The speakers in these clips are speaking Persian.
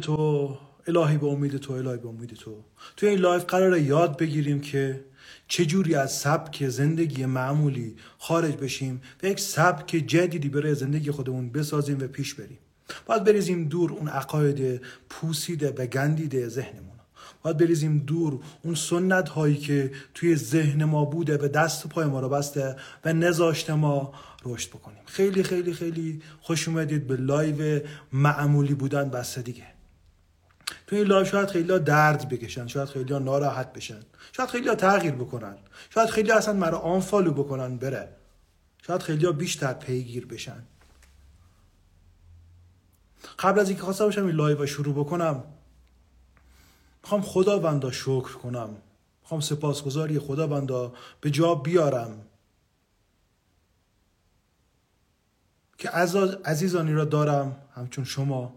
تو، الهی به امید تو، الهی به امید تو. توی این لایف قراره یاد بگیریم که چجوری از سبک زندگی معمولی خارج بشیم و یک سبک جدیدی برای زندگی خودمون بسازیم و پیش بریم. باید بریزیم دور اون عقاید پوسیده و گندیده ذهنمون. باید بریزیم دور اون سنت هایی که توی ذهن ما بوده و دست و پای ما رو بسته و نذاشته ما رشد بکنیم. خیلی خیلی خیلی خوش اومدید به لایو معمولی بودن بسته دیگه. تو این لایو شاید خیلی درد بکشن، شاید خیلی ناراحت بشن، شاید خیلی تغییر بکنن، شاید خیلی اصلا مرا آنفالو بکنن بره، شاید خیلی بیشتر پیگیر بشن. قبل از اینکه خواستم باشم این لایو شروع بکنم، میخوام خداوندا شکر کنم، میخوام سپاسگزاری خداوندا به جا بیارم که عزیزانی را دارم همچون شما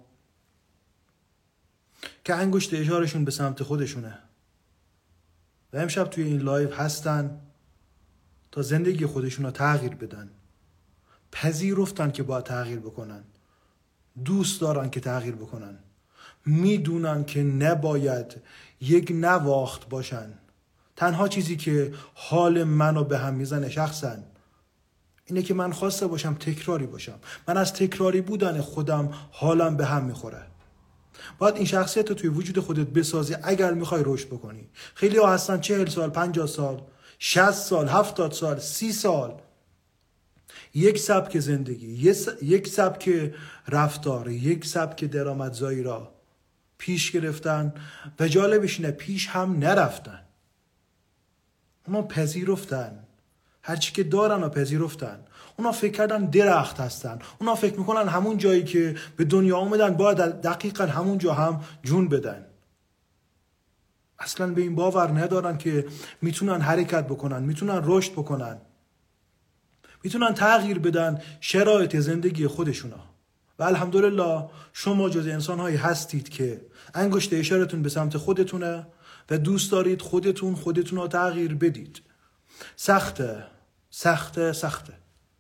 که انگشت اشارشون به سمت خودشونه و امشب توی این لایو هستن تا زندگی خودشون رو تغییر بدن. پذیرفتن که باید تغییر بکنن، دوست دارن که تغییر بکنن، میدونن که نباید یک نواخت باشن. تنها چیزی که حال منو به هم میزنه شخصا اینه که من خواسته باشم تکراری باشم. من از تکراری بودن خودم حالم به هم میخوره. باید این شخصیت رو توی وجود خودت بسازی اگر میخوای رشد بکنی. خیلی ها هستن 40 سال، 50 سال، 60 سال، 70 سال، 30 سال یک سبک زندگی، یک سبک رفتار، یک سبک درآمدزایی را پیش گرفتن و جالبش اینه پیش هم نرفتن. اونا پذیرفتن، هرچی که دارن و پذیرفتن. اونا فکر کردن درخت هستن، اونا فکر میکنن همون جایی که به دنیا آمدن باید دقیقا همون جا هم جون بدن. اصلا به این باور ندارن که میتونن حرکت بکنن، میتونن رشد بکنن، میتونن تغییر بدن شرایط زندگی خودشونا. و الحمدلله شما جز انسان‌هایی هستید که انگشت اشارتون به سمت خودتونه و دوست دارید خودتون رو تغییر بدید. سخته، سخته، سخته.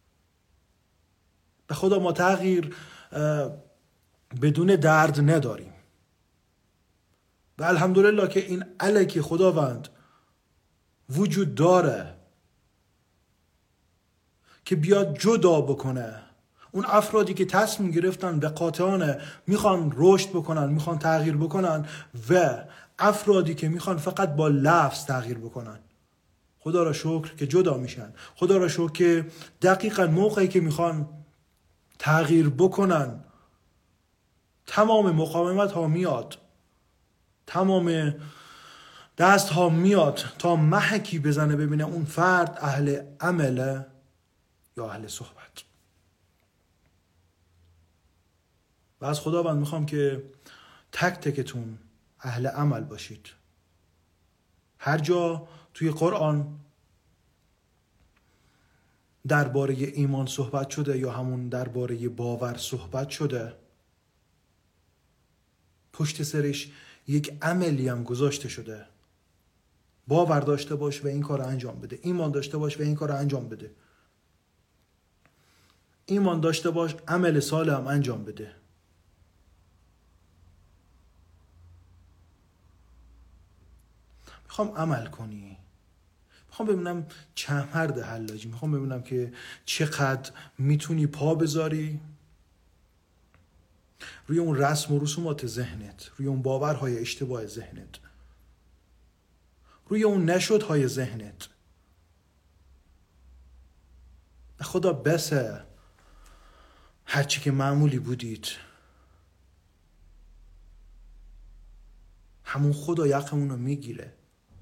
به خدا ما تغییر بدون درد نداریم و الحمدلله که این الکی خداوند وجود داره که بیاد جدا بکنه اون افرادی که تصمیم گرفتن به قاطعانه میخوان رشد بکنن، میخوان تغییر بکنن و افرادی که میخوان فقط با لفظ تغییر بکنن. خدا را شکر که جدا میشن. خدا را شکر که دقیقاً موقعی که میخوان تغییر بکنن تمام مقاومت ها میاد، تمام دست ها میاد تا محکی بزنه ببینه اون فرد اهل عمله یا اهل صحبت. و از خداوند میخوام که تک تکتون اهل عمل باشید. هر جا توی قرآن درباره ایمان صحبت شده یا همون درباره باور صحبت شده، پشت سرش یک عملی هم گذاشته شده. باور داشته باش و این کار انجام بده، ایمان داشته باش و این کار انجام بده، ایمان داشته باش عمل صالح هم انجام بده. میخوام عمل کنی. میخوام ببینم چند مرد حلاجی. میخوام ببینم که چقدر میتونی پا بذاری روی اون رسم و رسومات ذهنت، روی اون باورهای اشتباه ذهنت، روی اون نشدهای ذهنت. خدا بسه هرچی که معمولی بودید همون خدا یقمون رو میگیره.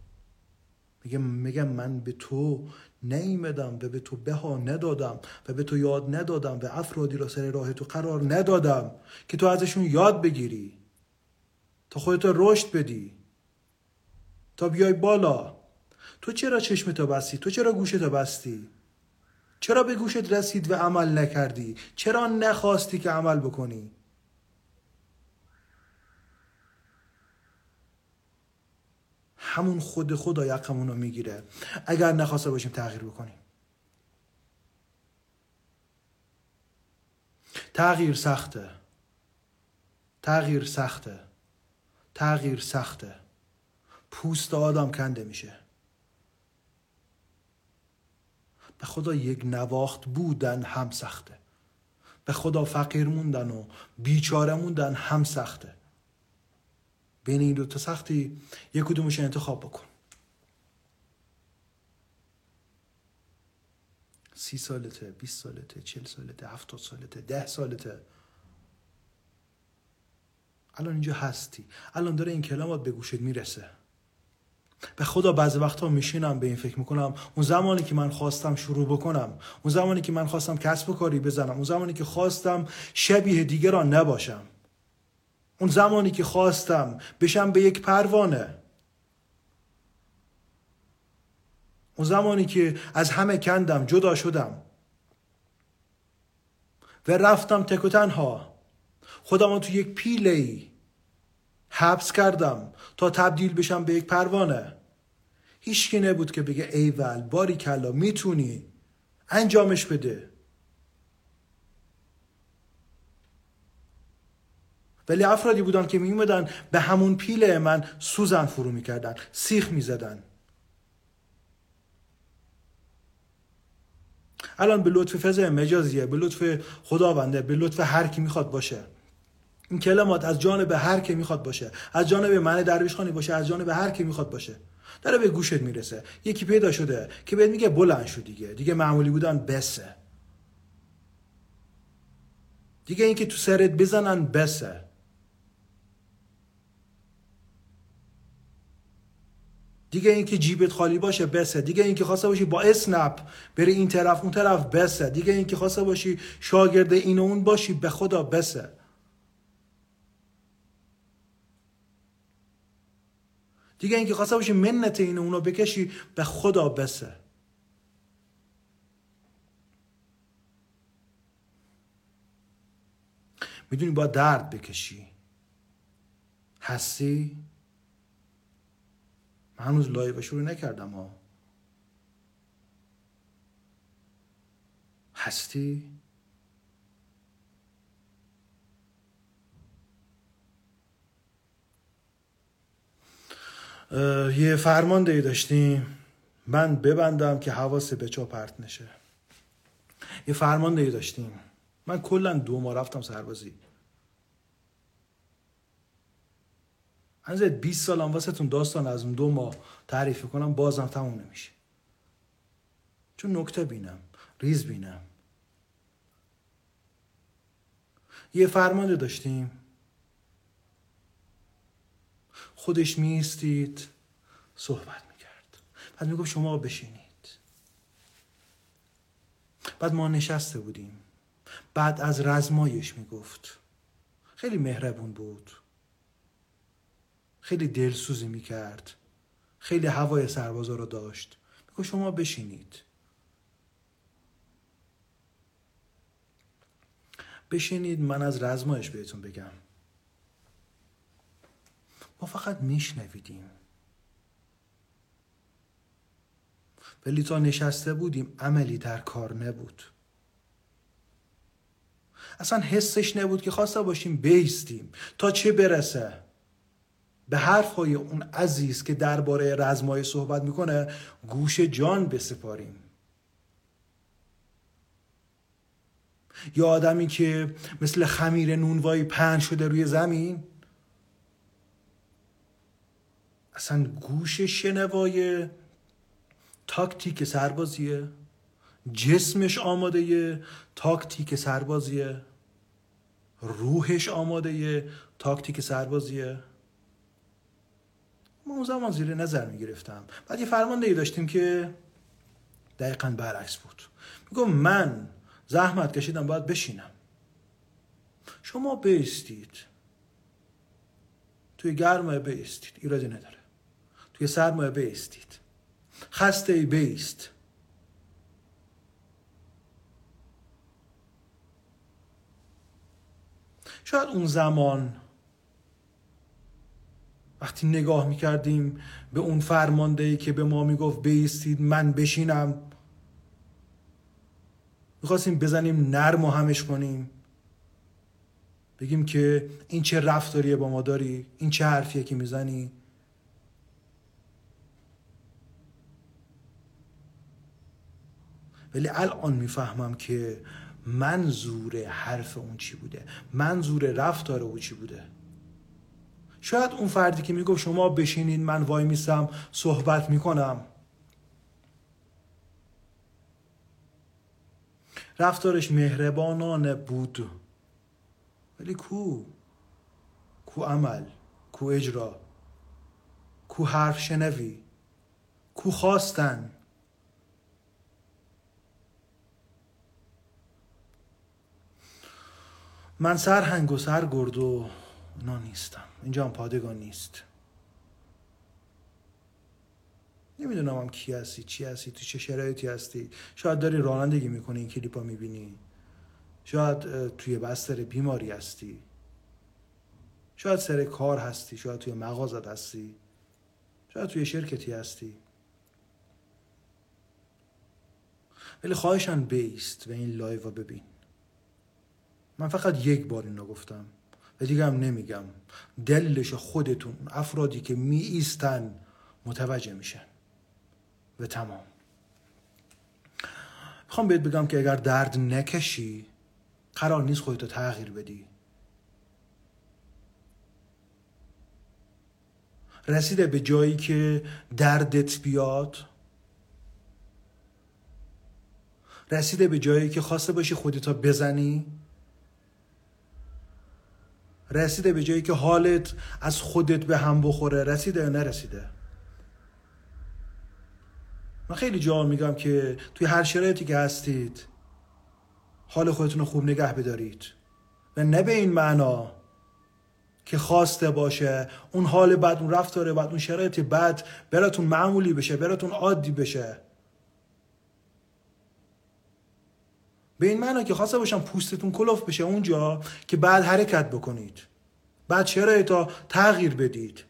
میگم من به تو نیامدم و به تو بها ندادم و به تو یاد ندادم و افرادی را سر راه تو قرار ندادم که تو ازشون یاد بگیری، تا خودت رشد بدی، تا بیای بالا. تو چرا چشمتو بستی؟ تو چرا گوشتو بستی؟ چرا به گوشت رسید و عمل نکردی؟ چرا نخواستی که عمل بکنی؟ همون خدا یقمون رو میگیره اگر نخواسته باشیم تغییر بکنیم. تغییر سخته، تغییر سخته. تغییر سخته. پوست آدم کنده میشه. به خدا یک نواخت بودن هم سخته. به خدا فقیر موندن و بیچاره موندن هم سخته. بین این دو تا سختی یک کدومش انتخاب بکن. 30 سالته، 20 سالته، 40 سالته، 70 سالته، 10 سالته. الان اینجا هستی. الان داره این کلمات به گوشت میرسه. به خدا بعضی وقتا میشینم به این فکر میکنم اون زمانی که من خواستم شروع بکنم، اون زمانی که من خواستم کسب و کاری بزنم، اون زمانی که خواستم شبیه دیگران نباشم، اون زمانی که خواستم بشم به یک پروانه، اون زمانی که از همه کندم، جدا شدم و رفتم تک و تنها، خودم رو تو یک پیله‌ای حبس کردم تا تبدیل بشم به یک پروانه. هیچکی نبود که بگه ایول، باریکلا، میتونی، انجامش بده. ولی افرادی بودن که میومدن به همون پیله من سوزن فرو میکردن، سیخ میزدن. الان به لطف فضای مجازیه، به لطف خداونده، به لطف هر کی میخواد باشه، این کلمات از جانب هر کی میخواد باشه، از جانب من درویش خانی باشه، از جانب هر کی میخواد باشه، داره به گوشت میرسه. یکی پیدا شده که بهت میگه بلند شو دیگه معمولی بودن بسه، دیگه این که تو سرت بزنن بسه، دیگه این که جیبت خالی باشه بسه، دیگه این که خواسته باشی با اسنپ بری این طرف اون طرف بسه، دیگه این که خواسته باشی شاگرد این و اون باشی به خدا بسه، دیگه این که خواسته باشی منت این و اونو بکشی به خدا بسه. میدونی با درد بکشی. هستی؟ من هنوز لایو شروع نکردم ها. هستی؟ یه فرماندهی داشتیم، من ببندم که حواس به چا پرت نشه. یه فرماندهی داشتیم، من کلا 2 ماه رفتم سربازی. از 20 سالم واسه تون داستان از اون 2 ماه تعریف کنم بازم تموم نمیشه، چون نکته بینم، ریز بینم. یه فرمانده داشتیم، خودش میستید صحبت میکرد، بعد میگفت شما بشینید. بعد ما نشسته بودیم، بعد از رزمایش میگفت، خیلی مهربون بود، خیلی دلسوزی میکرد، خیلی هوای سربازا رو داشت. میگفت شما بشینید، بشینید من از رزمایش بهتون بگم. ما فقط میشنویدیم، ولی تا نشسته بودیم عملی در کار نبود. اصلا حسش نبود که خواسته باشیم بیستیم تا چه برسه به حرفهای اون عزیز که درباره رزمایش صحبت میکنه گوش جان بسپاریم. یا آدمی که مثل خمیر نونوایی پهن شده روی زمین، اصلا گوش شنوای تاکتیک سربازیه، جسمش آماده تاکتیک سربازیه، روحش آماده تاکتیک سربازیه. ما اون زمان زیر نظر میگرفتم. بعد یه فرماندهی داشتیم که دقیقاً برعکس بود. میگم من زحمت کشیدم باید بشینم، شما بایستید، توی گرمه بایستید، ایرادی نداره، توی سرمایه بایستید، خسته ای بایست. شاید اون زمان وقتی نگاه میکردیم به اون فرماندهی که به ما میگفت بایستید من بشینم، میخواستیم بزنیم نرم و همش کنیم، بگیم که این چه رفتاریه با ما داری، این چه حرفیه که میزنی. ولی الان میفهمم که منظور حرف اون چی بوده، منظور رفتار اون چی بوده. شاید اون فردی که میگفت شما بشینید من وای میسم صحبت میکنم، رفتارش مهربانانه بود، ولی کو عمل، کو اجرا، کو حرف شنوی، کو خواستن. من سرهنگ و سرگرد و اینا نیستم، اینجا هم پادگان نیست. نمیدونم هم کی هستی، چی هستی، تو چه شرایطی هستی. شاید داری رانندگی میکنی این کلیپا میبینی، شاید توی بستر بیماری هستی، شاید سر کار هستی، شاید توی مغازت هستی، شاید توی شرکتی هستی. ولی خواهشاً بیست و این لایو رو ببین. من فقط یک بار اینو گفتم و دیگه هم نمیگم. دلیلش خودتون، افرادی که می ایستن متوجه میشن و تمام. میخوام بهت بگم که اگر درد نکشی قرار نیست خودتو تغییر بدی. رسیده به جایی که دردت بیاد، رسیده به جایی که خواسته باشی خودتو بزنی، رسیده به جایی که حالت از خودت به هم بخوره، رسیده یا نرسیده؟ من خیلی جا میگم که توی هر شرایطی که هستید حال خودتون رو خوب نگه بدارید و نه به این معنا که خواسته باشه اون حال بد، اون رفتار بد، اون شرایط بد براتون معمولی بشه، براتون عادی بشه. به این معنا که خواسته باشم پوستتون کلوف بشه اونجا که بعد حرکت بکنید، بعد شرایطا تغییر بدید،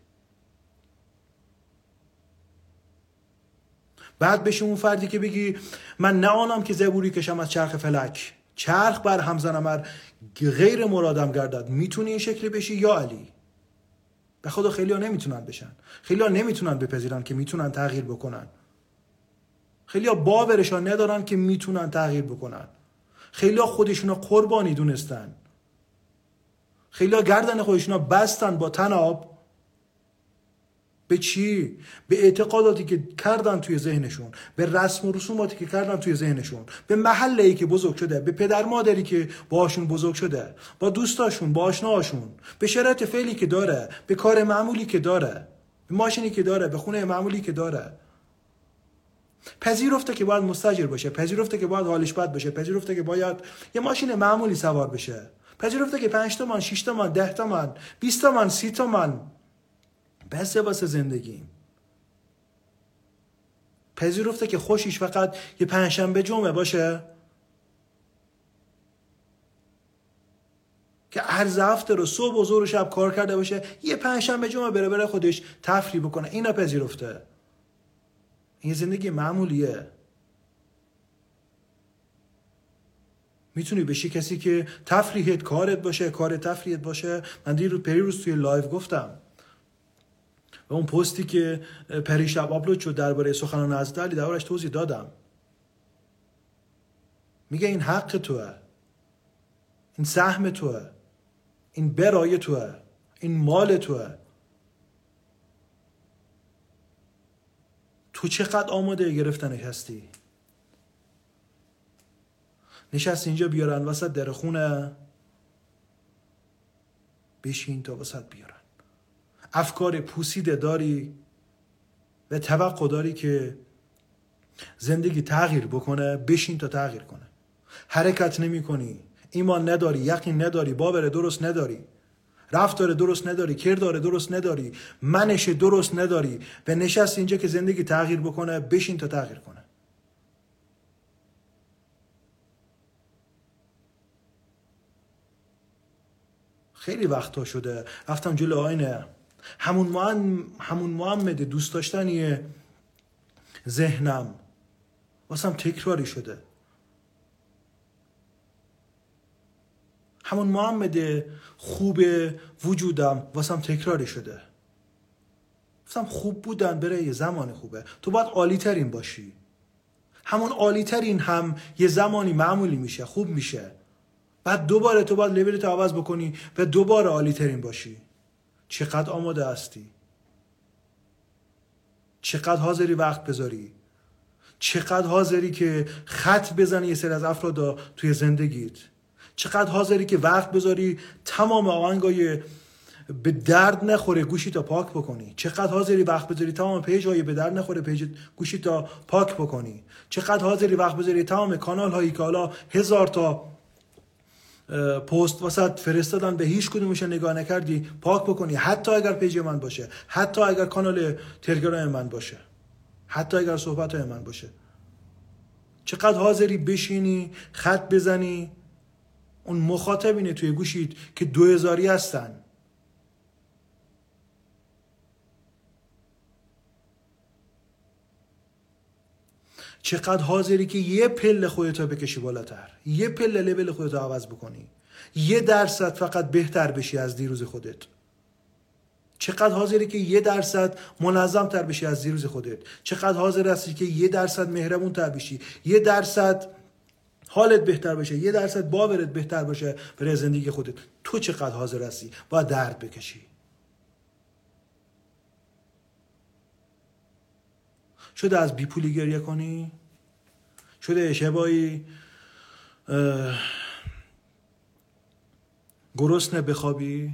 بعد بشه اون فردی که بگی من نه آنم که زبوری کشم از چرخ فلک، چرخ بر هم زنم غیر مرادم گردد. میتونی این شکلی بشی یا علی؟ به خدا خیلی ها نمیتونن بشن، خیلی ها نمیتونن بپذیرن که میتونن تغییر بکنن، خیلی ها باورشان ندارن که میتونن تغییر بکنن، خیلی ها خودشون قربانی دونستن، خیلی ها گردن خودشون بستن با طناب. به چی؟ به اعتقاداتی که کردن توی ذهنشون، به رسم و رسوماتی که کردن توی ذهنشون، به محله‌ای که بزرگ شده، به پدر مادری که باهاشون بزرگ شده، با دوستاشون، با آشناهاشون، به شرایط فعلی که داره، به کار معمولی که داره، به ماشینی که داره، به خونه معمولی که داره. پذیرفته که باید مستاجر باشه، پذیرفته که باید حالش بد باشه، پذیرفته که باید یه ماشین معمولی سوار بشه، پذیرفته که 5 تومن، 6 تومن، 10 تومن، 20 تومن، 30 تومن بسه واسه زندگی. پذیرفته که خوشیش فقط یه پنجشنبه جمعه باشه، که هر هفته رو صبح و ظهر و شب کار کرده باشه، یه پنجشنبه جمعه بره خودش تفریح بکنه. اینا پذیرفته. این زندگی معمولیه. میتونی بشی کسی که تفریحت کارت باشه، کار تفریحت باشه. من پریروز توی لایو گفتم و اون پستی که پریشب آپلود شد درباره سخنان حضرت علی دربارش توضیح دادم. میگه این حق توه، این سهم توه، این برای توه، این مال توه. تو چقدر آماده گرفتنش هستی؟ نشست اینجا بیارن وسط در خونه، بشین تا وسط بیارن. افکار پوسیده داری و توقع داری که زندگی تغییر بکنه، بشین تا تغییر کنه. حرکت نمی کنی، ایمان نداری، یقین نداری، باور درست نداری، رفتار درست نداری، کردار درست نداری، منش درست نداری و نشست اینجا که زندگی تغییر بکنه، بشین تا تغییر کنه. خیلی وقتا شده رفتم جلو آینه، همون محمد دوست داشتنی ذهنم واسم تکراری شده. همون محمد خوب وجودم واسم تکراری شده. گفتم خوب بودن برای یه زمان خوبه، تو باید عالی ترین باشی. همون عالی ترین هم یه زمانی معمولی میشه، خوب میشه. بعد دوباره تو باید لولت عوض بکنی و دوباره عالی ترین باشی. چقدر آماده هستی؟ چقدر حاضری وقت بذاری؟ چقدر حاضری که خط بزنی یه سری از افراد توی زندگیت؟ چقدر حاضری که وقت بذاری تمام آهنگای به درد نخوره گوشی تا پاک بکنی؟ چقدر حاضری وقت بذاری تمام پیج‌های به درد نخوره گوشی تا پاک بکنی؟ چقدر حاضری وقت بذاری تمام کانال هایی که حالا 1000 تا پست واسط فرستادن به هیچ کدومش نگاه نکردی پاک بکنی؟ حتی اگر پیج من باشه، حتی اگر کانال تلگرام من باشه، حتی اگر صحبت‌های من باشه. چقدر حاضری بشینی خط بزنی اون مخاطبینه توی گوشید که 2000 هستن؟ چقدر حاضری که یه پله خودتو بکشی بالاتر، یه پله لول خودتو عوض بکنی، 1% فقط بهتر بشی از دیروز خودت؟ چقدر حاضری که 1% منظم تر بشی از دیروز خودت؟ چقدر حاضر هستی که 1% مهربون تر بشی، 1% حالت بهتر بشه، 1% باورت بهتر باشه برای زندگی خودت؟ تو چقدر حاضر هستی باید درد بکشی؟ شده از بیپولی گریه کنی؟ شده شبایی گرسنه بخوابی؟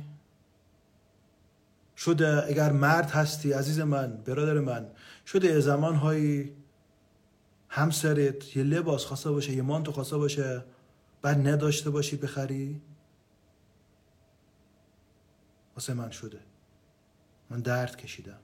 شده اگر مرد هستی عزیز من، برادر من، شده زمانهایی همسرت یه لباس خواسته باشه، یه مانتو خواسته باشه، بعد نداشته باشی بخری؟ واسه من شده. من درد کشیدم،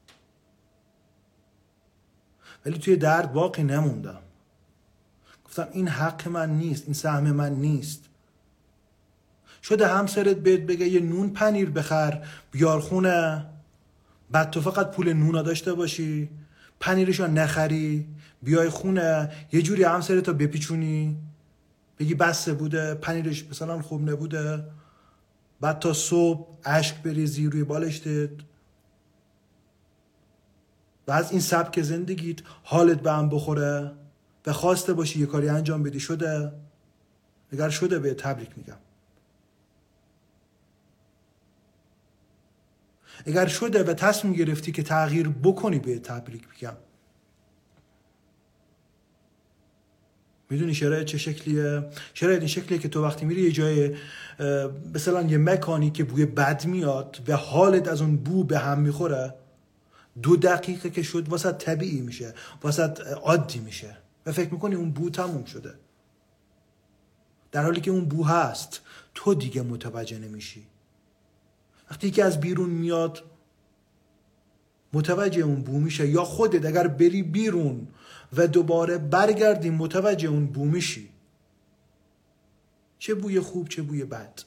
ولی توی درد باقی نموندم. گفتم این حق من نیست، این سهم من نیست. شده همسرت بهت بگه یه نون پنیر بخر بیار خونه، بعد تو فقط پول نونا داشته باشی، پنیرشو نخری، بیای خونه یه جوری همسرتو بپیچونی، بگی بسته بوده، پنیرش مثلا خوب نبوده، بعد تا صبح اشک بریزی روی بالشتت و از این سبک زندگیت حالت به هم بخوره و خواسته باشی یه کاری انجام بدی. شده؟ اگر شده به تبریک میگم. اگر شده و تصمیم گرفتی که تغییر بکنی به تبریک میگم. میدونی شرایط چه شکلیه؟ شرایط این شکلیه که تو وقتی میری یه جای مثلا یه مکانی که بوی بد میاد و حالت از اون بو به هم میخوره، 2 دقیقه که شد واسه طبیعی میشه، واسه عادی میشه و فکر میکنی اون بو تموم شده، در حالی که اون بو هست، تو دیگه متوجه نمیشی. وقتی که از بیرون میاد متوجه اون بو میشه، یا خودت اگر بری بیرون و دوباره برگردی متوجه اون بو میشی، چه بوی خوب چه بوی بد.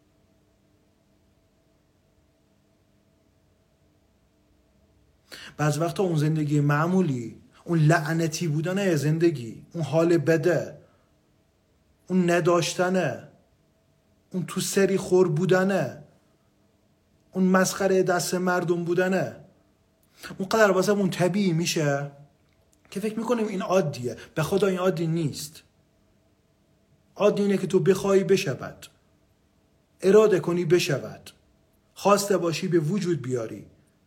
بعض وقتا اون زندگی معمولی، اون لعنتی بودن زندگی، اون حال بده، اون نداشتنه، اون تو سری خور بودنه، اون مسخره دست مردم بودنه، اون قدر واسه اون طبیعی میشه که فکر میکنیم این عادیه. به خدا این عادی نیست. عادی اینه که تو بخوای بشود، اراده کنی بشود، خواسته باشی به وجود بیاری.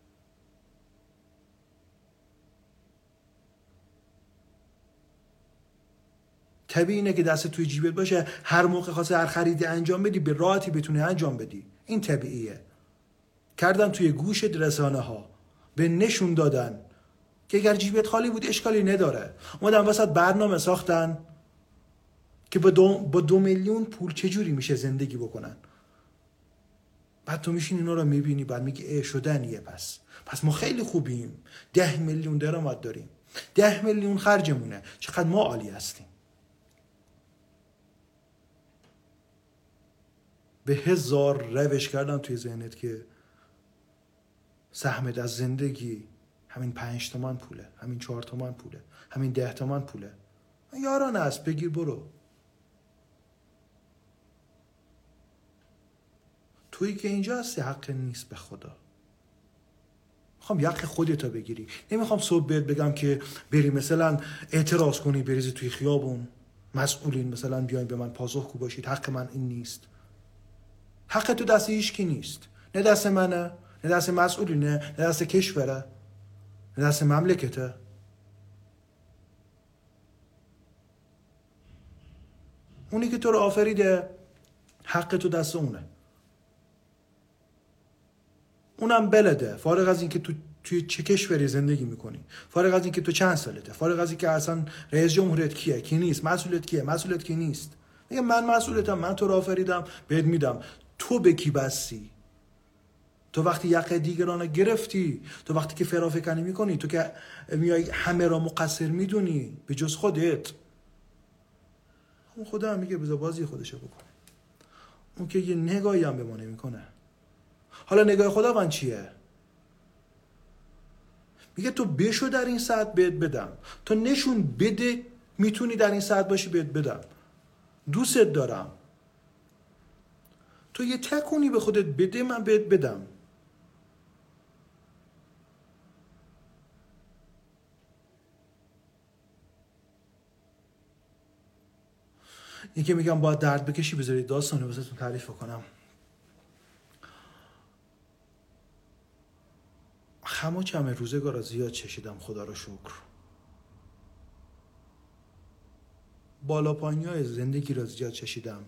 طبیعی اینه که دست توی جیبت باشه، هر موقع خواسته هر خریدی انجام بدی به راحتی بتونی انجام بدی. این طبیعیه. کردن توی گوشت رسانه ها به نشون دادن که اگر جیبت خالی بود اشکالی نداره. اومدن وسط برنامه ساختن که با 2 میلیون پول چجوری میشه زندگی بکنن. بعد تو میشین اینا رو میبینی، بعد میگی شدنیه. پس ما خیلی خوبیم، 10 میلیون درآمد داریم، 10 میلیون خرجمونه، چقدر ما عالی هستیم. به 1000 روش کردن توی ذهنت که سهمت از زندگی همین 5 تومن پوله، همین 4 تومن پوله، همین 10 تومن پوله. یارانه است، بگیر برو. تویی که اینجا هستی حق نیست به خدا. میخوام حق خودت رو بگیری. نمیخوام صبح بهت بگم که بری مثلا اعتراض کنی بریزی توی خیابون، مسئولین مثلا بیاین به من پاسخگو باشید. حق من این نیست. حق تو دست هیچکی نیست. نه دست منه، نه دست مسئولینه، نه دست کشوره، نه دست مملکته. اونی که تو رو آفریده حق تو دست اونه. اونم بلده، فارغ از این که تو توی چه کشوری زندگی میکنی، فارغ از این که تو چند سالته، فارغ از این که اصلا رئیس جمهوریت کیه کی نیست، مسئولیت کیه مسئولیت کی نیست. میگه من مسئولیتم، من تو رو آفریدم، بهت میدم. تو به کی بستی؟ تو وقتی یقه دیگران گرفتی، تو وقتی که فرافکنی میکنی، تو که میای همه را مقصر میدونی به جز خودت. اون خدا هم میگه بذار بازی خودشو بکنه. اون که یه نگاهی هم به ما نمیکنه. حالا نگاه خداوند چیه؟ میگه تو بشو در این ساعت بهت بدم، تو نشون بده میتونی در این ساعت باشی بهت بدم. دوستت دارم. تو یه تکونی به خودت بده من بهت بدم. این که میگم باید درد بکشی، بذارید داستانو واسهتون تعریف کنم. خم و چم روزگارا زیاد چشیدم، خدا رو شکر. بالا پایینی‌های زندگی را زیاد چشیدم.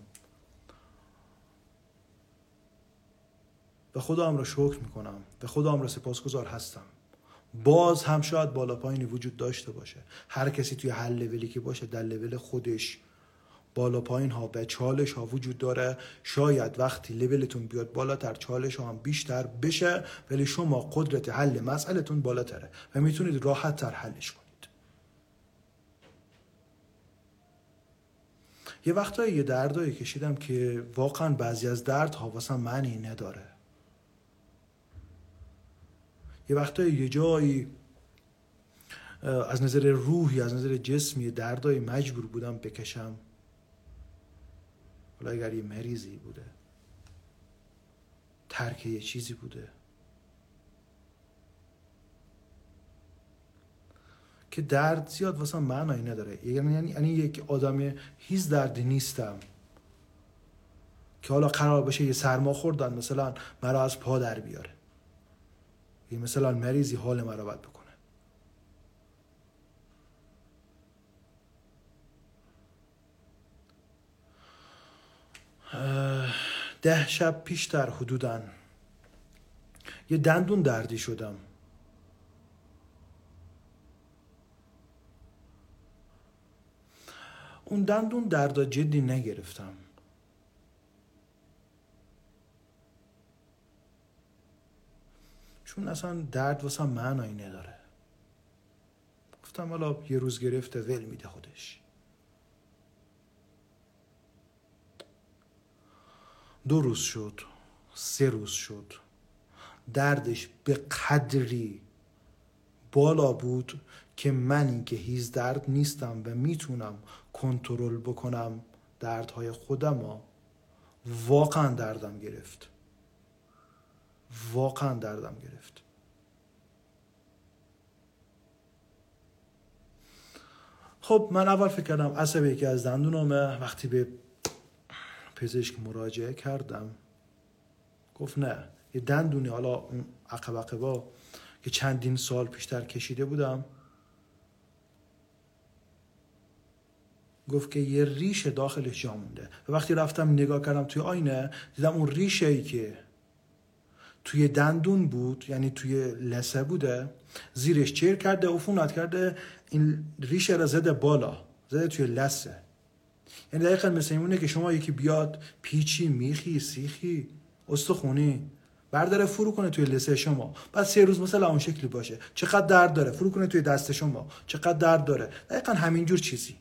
به خدام را شکر میکنم، به خدام را سپاسگزار هستم. باز هم شاید بالا پایینی وجود داشته باشه. هر کسی توی هر لولی که باشه در لول خودش بالا پایین ها و چالش ها وجود داره. شاید وقتی لولتون بیاد بالاتر چالش ها هم بیشتر بشه، ولی شما قدرت حل مسئله‌تون بالاتره و میتونید راحت تر حلش کنید. یه وقتایی یه دردایی کشیدم که واقعا بعضی از دردها واسه معنی نداره. یه وقتایی یه جایی از نظر روحی، از نظر جسمی دردای مجبور بودم بکشم. حالا اگر یه مریضی بوده، ترک یه چیزی بوده که درد زیاد واسه معنی نداره. یعنی یک آدم هیچ دردی نیستم که حالا قرار باشه یه سرما خوردن مثلا مرا از پا در بیاره، یه مثلا مریضی حال مرا بد بکنه. 10 شب پیشتر حدوداً یه دندون دردی شدم. اون دندون دردا جدی نگرفتم، چون اصلا درد واسه معنی نداره. گفتم حالا یه روز گرفته ول میده خودش. 2 روز شد، 3 روز شد، دردش به قدری بالا بود که من که هیچ درد نیستم و میتونم کنترل بکنم دردهای خودم، واقعا دردم گرفت. واقعا دردم گرفت. خب من اول فکر کردم عصب یکی از دندونامه. وقتی به پزشک مراجعه کردم گفت نه، یه دندونی حالا اون عقبا که چندین سال پیشتر کشیده بودم، گفت که یه ریش داخلش جا مونده. و وقتی رفتم نگاه کردم توی آینه دیدم اون ریشه‌ای که توی دندون بود، یعنی توی لثه بوده، زیرش چیر کرده، عفونت کرده، این ریشه را زده بالا، زده توی لثه. یعنی دقیقا مثل اینه که شما یکی بیاد پیچی، میخی، سیخی، استخونی برداره فرو کنه توی لثه شما، بعد 3 روز مثلا اون شکلی باشه. چقدر درد داره؟ فرو کنه توی دست شما، چقدر درد داره؟ دقیقا همینجور چیزی.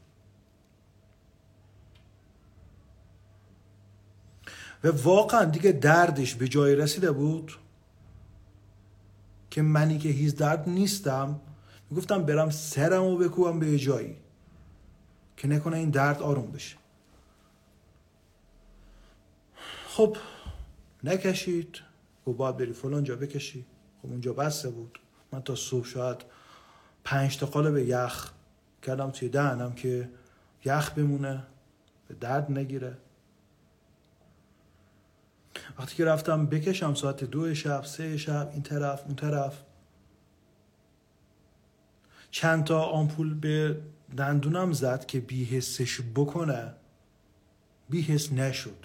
و واقعا دیگه دردش به جای رسیده بود که منی که هیچ درد نیستم میگفتم برم سرمو بکوبم به جایی که نکنه این درد آروم بشه. خب نکشید، گفت باید بری فلان جا بکشی. خب اونجا بسته بود. من تا صبح شاید 5 تا قالب یخ کردم توی دهنم که یخ بمونه، به درد نگیره. وقتی که رفتم بکشم ساعت 2 شب 3 شب، این طرف اون طرف، چند تا آمپول به دندونم زد که بی‌حسش بکنه، بی‌حس نشد.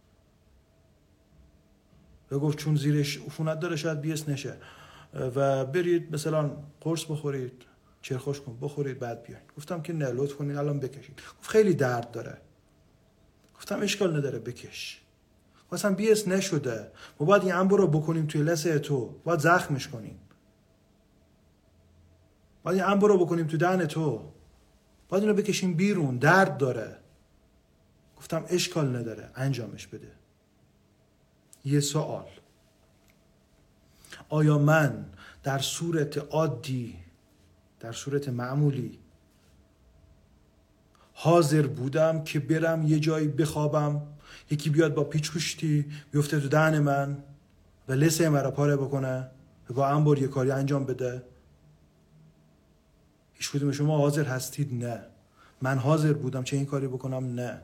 و گفت چون زیرش عفونت داره شاید بی‌حس نشه و برید مثلا قرص بخورید، چرخوش کن بخورید بعد بیاین. گفتم که نه، لطف کنید الان بکشید. گفت خیلی درد داره. گفتم اشکال نداره بکش. مثلا بی‌حس نشده، ما باید این انبو رو بکنیم توی لثه تو، باید زخمش کنیم، باید این انبو رو بکنیم تو دهن تو، باید اینو بکشیم بیرون، درد داره. گفتم اشکال نداره انجامش بده. یه سوال، آیا من در صورت عادی، در صورت معمولی حاضر بودم که برم یه جایی بخوابم، یکی بیاد با پیچ گوشتی بیفته تو دهن من و لثه مرا پاره بکنه و با انبر یه کاری انجام بده؟ هیچ کدوم شما حاضر هستید؟ نه. من حاضر بودم چه این کاری بکنم؟ نه.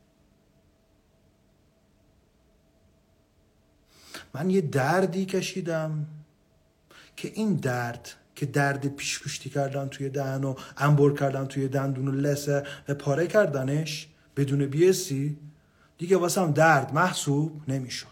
من یه دردی کشیدم که این درد که درد پیشگوشتی کردن توی دهن و انبر کردن توی دندون و لثه و پاره کردنش بدون بی‌حسی دیگه واسم درد محسوب نمیشد.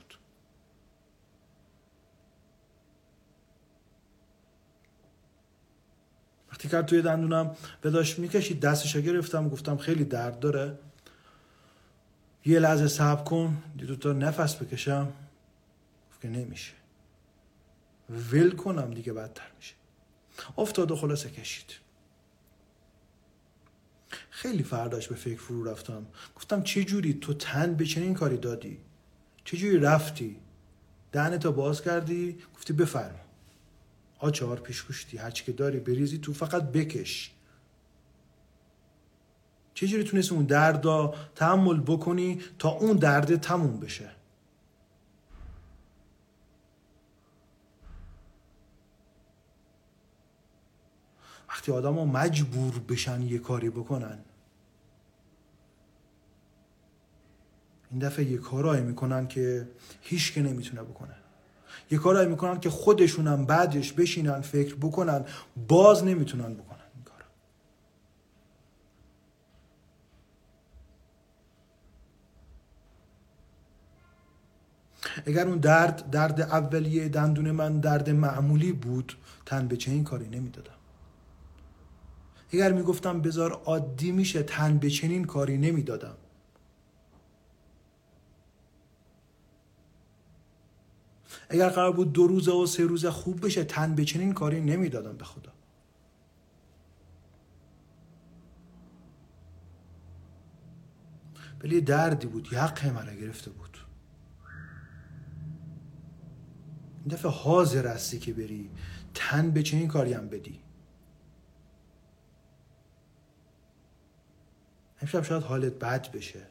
وقتی کرد توی دندونم و داشت میکشید، دستشو گرفتم گفتم خیلی درد داره، یه لحظه صبر کن، 2 تا نفس بکشم. گفت که نمیشه، ول کنم دیگه بدتر میشه. افتاد و خلاصه کشید. خیلی فرداش به فکر فرو رفتم، گفتم چه جوری تو تن به چنین کاری دادی؟ چه جوری رفتی دهنتو باز کردی گفتی بفرما آچار پیشگوشتی هرچی که داری بریزی تو، فقط بکش؟ چه جوری تونستی اون درد تحمل بکنی تا اون درد تموم بشه؟ وقتی آدم ها مجبور بشن یه کاری بکنن، این دفعه یه کارایی میکنن که هیچ که نمیتونه بکنه، یه کارایی میکنن که خودشونم بعدش بشینن فکر بکنن باز نمیتونن بکنن این کارا. اگر اون درد اولیه دندون من درد معمولی بود، تن به چنین کاری نمیدادم. اگر میگفتم بذار عادی میشه، تن به چنین کاری نمیدادم. اگر قرار بود 2 روزه و 3 روزه خوب بشه، تن به چنین کاری نمیدادم به خدا. ولی دردی بود، یقه مرا گرفته بود. این دفعه حاضر هستی که بری تن به چنین کاری هم بدی. امشب شاید حالت بد بشه.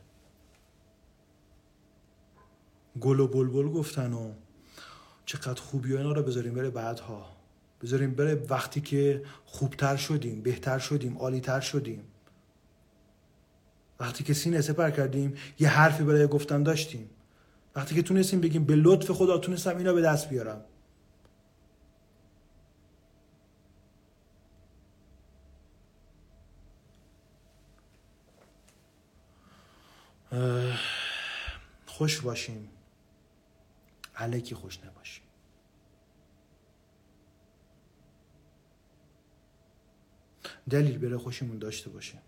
گل و بلبل گفتن و چقدر خوبی و اینا رو بذاریم بره بعدها، بذاریم بره وقتی که خوبتر شدیم، بهتر شدیم، عالیتر شدیم، وقتی که سینه سپر کردیم یه حرفی برای گفتن داشتیم، وقتی که تونستیم بگیم به لطف خدا تونستم اینا به دست بیارم. خوش باشیم، الکی خوش نباشیم. دلیل بره خوشیمون داشته باشیم.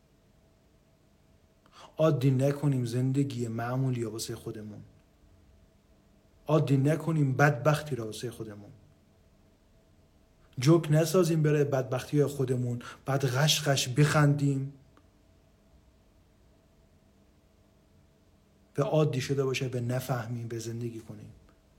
عادی نکنیم زندگی معمولی واسه خودمون، عادی نکنیم بدبختی را واسه خودمون، جوک نسازیم برای بدبختی خودمون، بعد غش بخندیم و عادی شده باشه به نفهمیم، به زندگی کنیم.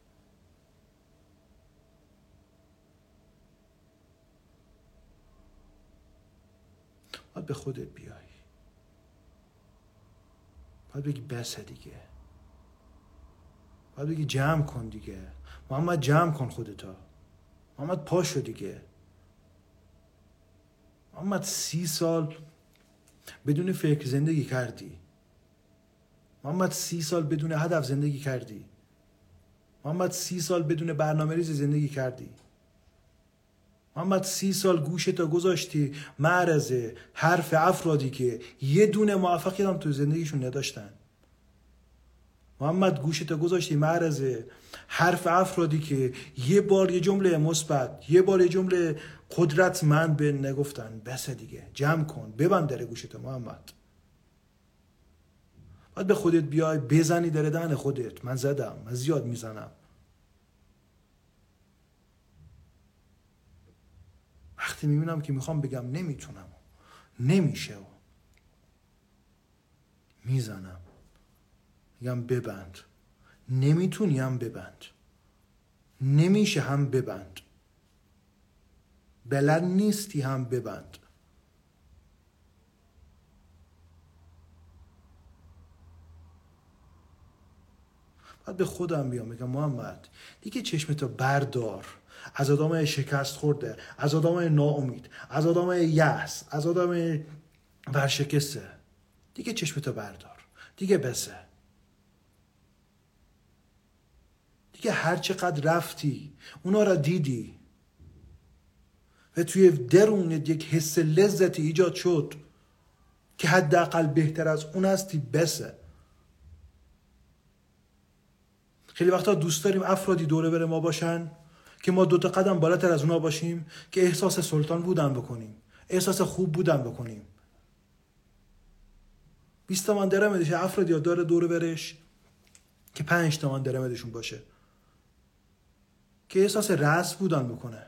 باید به خودت بیای، باید بگی بسه دیگه، باید بگی جمع کن دیگه. محمد جمع کن خودتا. محمد پاشو دیگه. محمد 30 سال بدون فکر زندگی کردی. محمد 30 سال بدون هدف زندگی کردی. محمد 30 سال بدون برنامه‌ریزی زندگی کردی. محمد 30 سال گوشتا گذاشتی معرض حرف افرادی که یه دونه موفقیت هم تو زندگیشون نداشتن. محمد گوشتا گذاشتی معرض حرف افرادی که یه بار یه جمله مثبت، یه بار یه جمله قدرتمند به نگفتن. بس دیگه، جمع کن، ببند در گوشتا محمد. باید به خودت بیای بزنی در دهن خودت. من زدم، من زیاد میزنم. وقتی میبینم که میخوام بگم نمیتونم، نمیشه، میزنم، میگم ببند. نمیتونی هم ببند، نمیشه هم ببند، بلد نیستی هم ببند. بعد به خودم بیام بگم محمد دیگه چشمتو بردار از آدم شکست خورده، از آدم ناامید، از آدم یأس، از آدم ورشکسته. دیگه چشمتو بردار، دیگه بسه. دیگه هر چقدر رفتی اونا را دیدی و توی درونت یک حس لذتی ایجاد شد که حداقل بهتر از اون هستی. بسه. خیلی وقتا دوست داریم افرادی دوره بر ما باشن که ما 2 قدم بالاتر از اونا باشیم، که احساس سلطان بودن بکنیم، احساس خوب بودن بکنیم. 20 تومن درآمدش افرادی داره دوره برش که 5 تومن درآمدشون باشه، که احساس رأس بودن بکنه.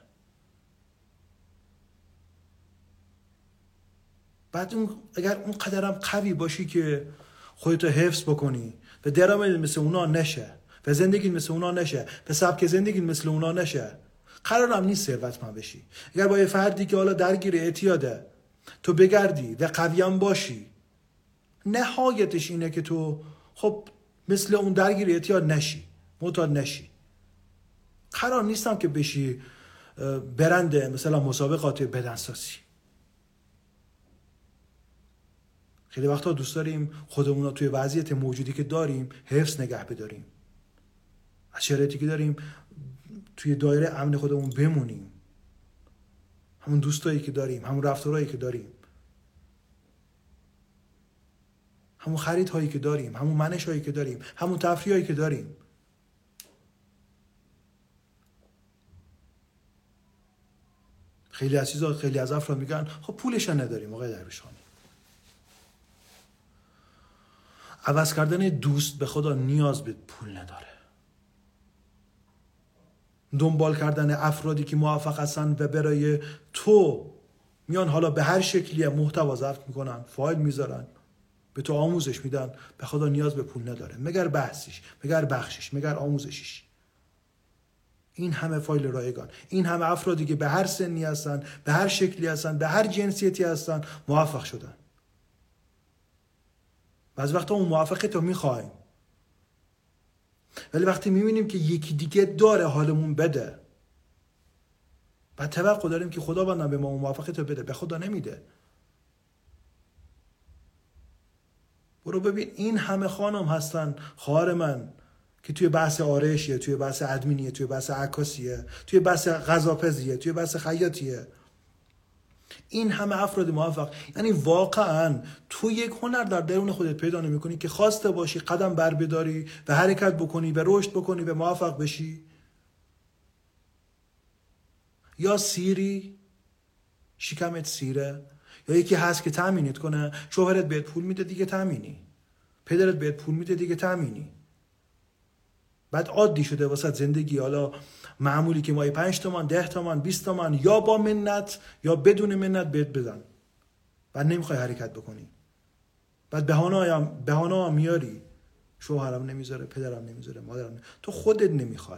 بعد اگر اون قدرم قوی باشی که خودتو حفظ بکنی و درآمد مثل اونا نشه و زندگی مثل اونا نشه و سبک زندگی مثل اونا نشه، قرارم نیست ثروتمند بشی. اگر با یه فردی که حالا درگیر اعتیاده تو بگردی و قویم باشی، نهایتش اینه که تو خب مثل اون درگیر اعتیاد نشی، معتاد نشی. قرار نیستم که بشی برنده مثلا مسابقات بدنسازی. خیلی وقتا دوست داریم خودمون رو توی وضعیت موجودی که داریم حفظ نگه بداریم، از شرایطی که داریم توی دایره امن خودمون بمونیم، همون دوستایی که داریم، همون رفتارهایی که داریم، همون خریدهایی که داریم، همون منش‌هایی که داریم، همون تفریحایی که داریم. خیلی از چیزا، خیلی از افراد میگن خب پولش نداریم. آقای درویشخانی، عوض کردن دوست به خدا نیاز به پول نداره. دنبال کردن افرادی که موفق هستن و برای تو میان حالا به هر شکلی محتوا ضبط میکنن، فایل میذارن، به تو آموزش میدن، به خدا نیاز به پول نداره. مگر بحثیش، مگر بخشش، مگر آموزشیش. این همه فایل رایگان، این همه افرادی که به هر سنی هستن، به هر شکلی هستن، به هر جنسیتی هستن، موفق شدن. بعضی وقتا اون موفقیت رو میخوایم، ولی وقتی میبینیم که یکی دیگه داره حالمون بده، بعد توقع داریم که خدا بندم به ما اون موفقیت رو بده. به خدا نمیده. برو ببین این همه خانم هستن خواهر من که توی بحث آرایشیه، توی بحث ادمینیه، توی بحث عکاسیه، توی بحث غذاپزیه، توی بحث خیاطیه. این همه افراد موفق، یعنی واقعا تو یک هنر در درون خودت پیدا نمی‌کنی که خواسته باشی قدم بر بداری و حرکت بکنی و رشد بکنی و موفق بشی؟ یا سیری، شکمت سیره، یا یکی هست که تامینت کنه، شوهرت بهت پول میده دیگه تامینی، پدرت بهت پول میده دیگه تامینی. بعد عادی شده واسه زندگی حالا معمولی که مایی 5 تومن، 10 تومن، 20 تومن یا با منت یا بدون منت بهت بدن. بعد نمیخوای حرکت بکنی. بعد بهانه میاری، شوهرم نمیذاره، پدرم نمیذاره، مادرم نمیذاره. تو خودت نمیخوای.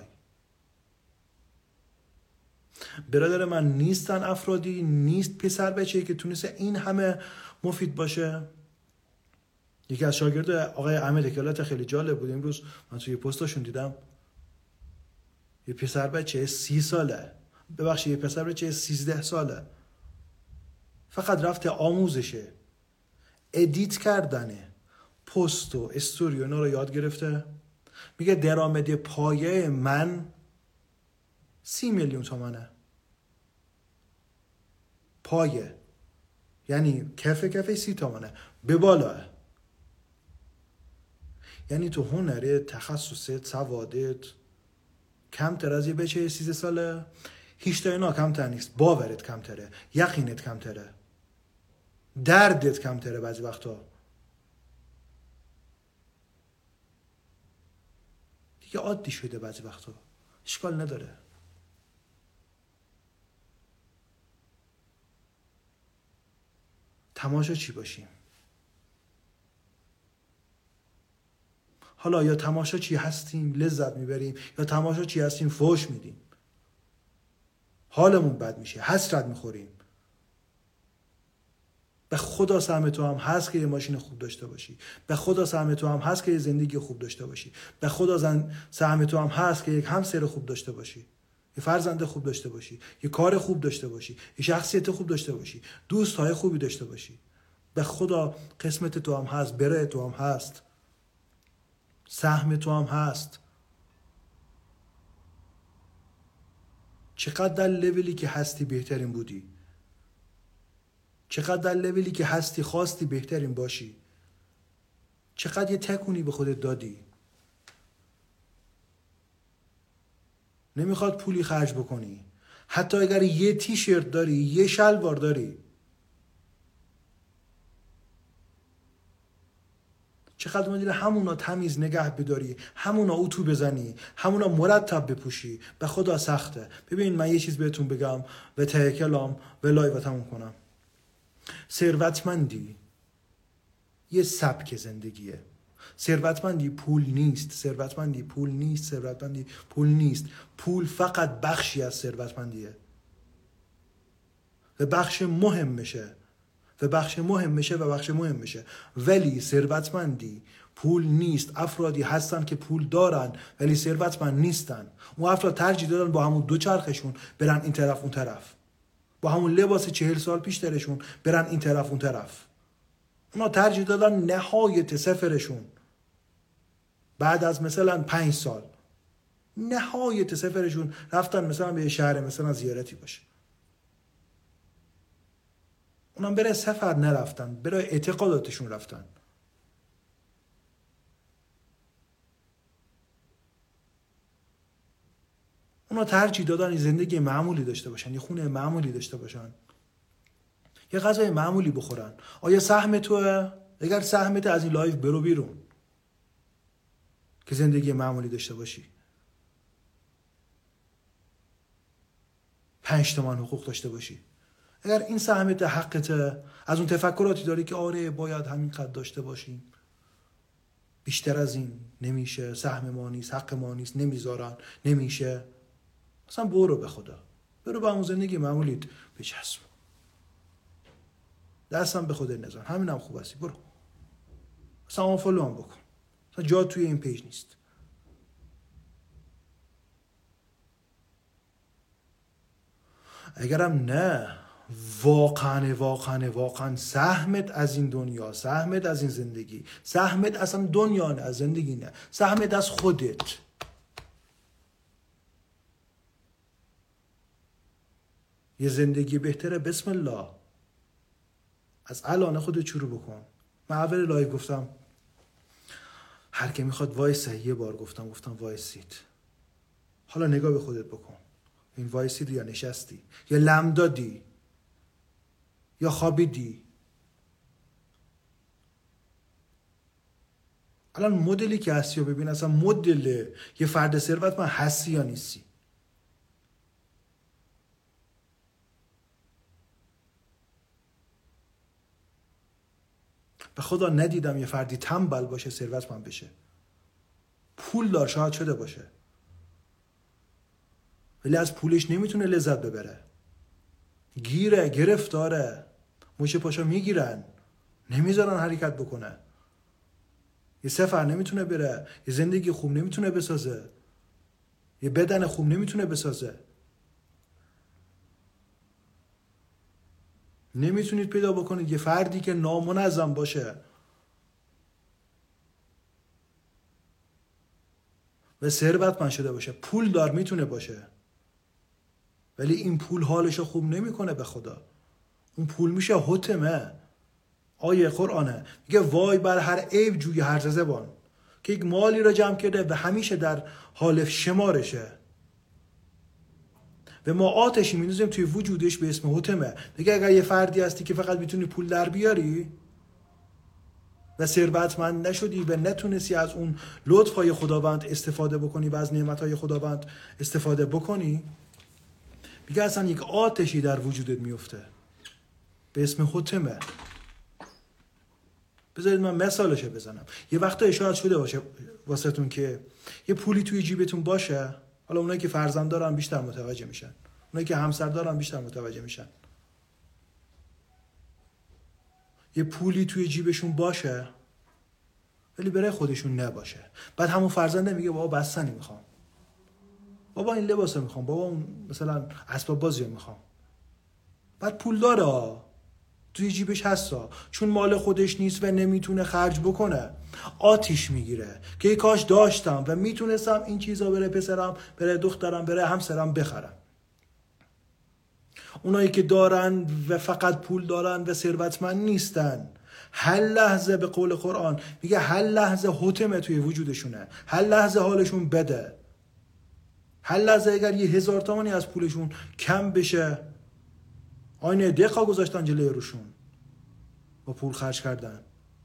برادر من، نیستن افرادی، نیست پسر بچه‌ای که تونسته این همه مفید باشه یکی از شاگرد آقای احمد کلات خیلی جالب بود. امروز من توی پستاشون دیدم یه پسر بچه 30 ساله، ببخشید یه پسر بچه 13 ساله، فقط رفته آموزشه، ادیت کردنه، پست و استوری و اینا رو یاد گرفته. میگه درآمد پایه من 30 میلیون تومنه. پایه یعنی کفه 30 تومنه به بالاه. یعنی تو هنره، تخصصت، سوادت کمتر از یه بچه 13 ساله. هیچ تا اینا کمتر نیست. باورت کمتره، یقینت کمتره، دردت کمتره. بعضی وقتا دیگه عادی شده، بعضی وقتا اشکال نداره. تماشا چی باشیم؟ حالا یا تماشا چی هستیم لذت میبریم، یا تماشا چی هستیم فوش میدیم، حالمون بد میشه، حسرت میخوریم. به خدا سهم تو هم هست که یه ماشین خوب داشته باشی، به خدا سهم تو هم هست که یه زندگی خوب داشته باشی، به خدا سهم تو هم هست که یک همسر خوب داشته باشی، یه فرزند خوب داشته باشی، یه کار خوب داشته باشی، یه شخصیت خوب داشته باشی، دوستای خوبی داشته باشی. به خدا قسمت تو هم هست، برای تو هم هست، سهم تو هم هست. چقدر در لولی که هستی بهترین بودی، چقدر در لولی که هستی خواستی بهترین باشی، چقدر یه تکونی به خودت دادی. نمیخواد پولی خرج بکنی، حتی اگر یه تیشرت داری، یه شلوار داری، چقدر مدیر همونا تمیز نگه بداری، همونا اتو بزنی، همونا مرتب بپوشی. به خدا سخته. ببین من یه چیز بهتون بگم و ته کلام و لایو تموم کنم. ثروتمندی یه سبک زندگیه. ثروتمندی پول نیست، ثروتمندی پول نیست، ثروتمندی پول نیست. پول فقط بخشی از ثروتمندیه و بخش مهم میشه و بخش مهم میشه و بخش مهم میشه. ولی ثروتمندی پول نیست. افرادی هستن که پول دارن ولی ثروتمند نیستن. اون افراد ترجیح دادن با همون دو چرخشون برن این طرف اون طرف، با همون لباس 40 سال پیش ترشون برن این طرف اون طرف. اونا ترجیح دادن نهایت سفرشون بعد از مثلا 5 سال نهایت سفرشون رفتن مثلا به شهر مثلا زیارتی باشه. اونم برای سفر نرفتن، برای اعتقاداتشون رفتن. اونا ترجیح دادن یه زندگی معمولی داشته باشن، یه خونه معمولی داشته باشن، یه غذای معمولی بخورن. آیا سهم توه؟ اگر سهمت از این لایف برو بیرون که زندگی معمولی داشته باشی. 5 تومن حقوق داشته باشی. اگر این سهمت حقته، از اون تفکراتی داری که آره باید همین قد داشته باشیم، بیشتر از این نمیشه، سهم ما نیست، حق ما نیست، نمیذارن، نمیشه، اصلا برو. به خدا برو به اون زندگی معمولیت بچسب. دستم به خود نزن، همینم خوب هستی، برو. اصلا آنفالو هم بکن، اصلا جا توی این پیج نیست. اگرم نه، واقعا سهمت از این دنیا، سهمت از این زندگی، سهمت اصلا دنیا نه، از زندگی نه، سهمت از خودت، یه زندگی بهتره. بسم الله، از الان خودت شروع بکن. من اول لایو گفتم هر که میخواد وایسه، یه بار گفتم وایسید. حالا نگاه به خودت بکن، این وایسید یا نشستی یا لم دادی یا خوابیدی؟ الان مدلی که هستی و ببین اصلا مدل یه فرد ثروتمند هستی یا نیستی. به خدا ندیدم یه فردی تنبل باشه ثروتمند بشه. پول دار شاید شده باشه ولی از پولش نمیتونه لذت ببره، گرفتاره، موشه پاشا میگیرن، نمیذارن حرکت بکنه. یه سفر نمیتونه بره، یه زندگی خوب نمیتونه بسازه، یه بدن خوب نمیتونه بسازه. نمیتونید پیدا بکنید یه فردی که نامنظم باشه و ثروتمند شده باشه. پول دار میتونه باشه ولی این پول حالشو خوب نمیکنه به خدا. اون پول میشه حتمه. آیه قرآنه میگه وای بر هر عیب جوی هر زبان که یک مالی را جمع کرده و همیشه در حال شمارشه و ما آتشی می‌ندازیم توی وجودش به اسم حتمه. دیگه اگر یه فردی هستی که فقط میتونی پول در بیاری و ثروتمند نشدی و نتونستی از اون لطف‌های خداوند استفاده بکنی و از نعمت‌های خداوند استفاده بکنی، میگه اصلا یک آتشی در وجودت میفته به اسم حتمه. بذارید من مثالشو بزنم. یه وقتا شاید شده باشه واسهتون که یه پولی توی جیبتون باشه. حالا اونایی که فرزند دارن بیشتر متوجه میشن، اونایی که همسر دارن بیشتر متوجه میشن. یه پولی توی جیبشون باشه ولی برای خودشون نباشه. بعد همون فرزنده میگه بابا بستنی میخوام، بابا این لباسو میخوام، بابا اون مثلا اسباب بازی رو میخوام. بعد پول داره توی جیبش هستا، چون مال خودش نیست و نمیتونه خرج بکنه، آتیش میگیره که کاش داشتم و میتونستم این چیزا برای پسرم، برای دخترم، برای همسرم بخرم. اونایی که دارن و فقط پول دارن و ثروتمند نیستن، هر لحظه به قول قرآن میگه هر لحظه حتمه توی وجودشونه، هر لحظه حالشون بده. هر لحظه اگر 1000 تومانی از پولشون کم بشه آینه دقیقا گذاشتن جلوی روشون با پول خرج کردن.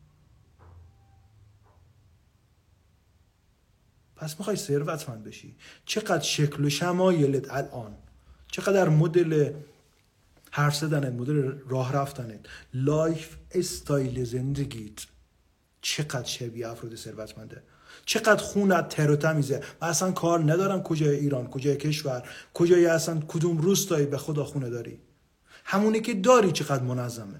پس میخوای ثروتمند بشی، چقدر شکل و شمایلت الان، چقدر مدل حرف زدنت، مدل راه رفتنت، لایف استایل زندگیت چقدر شبیه افراد ثروتمنده. چقدر خونت تر و تمیزه. من اصلا کار ندارم کجای ایران، کجای کشور، کجای اصلا کدوم روستایی به خدا خونه داری، همونی که داری چقدر منظمه.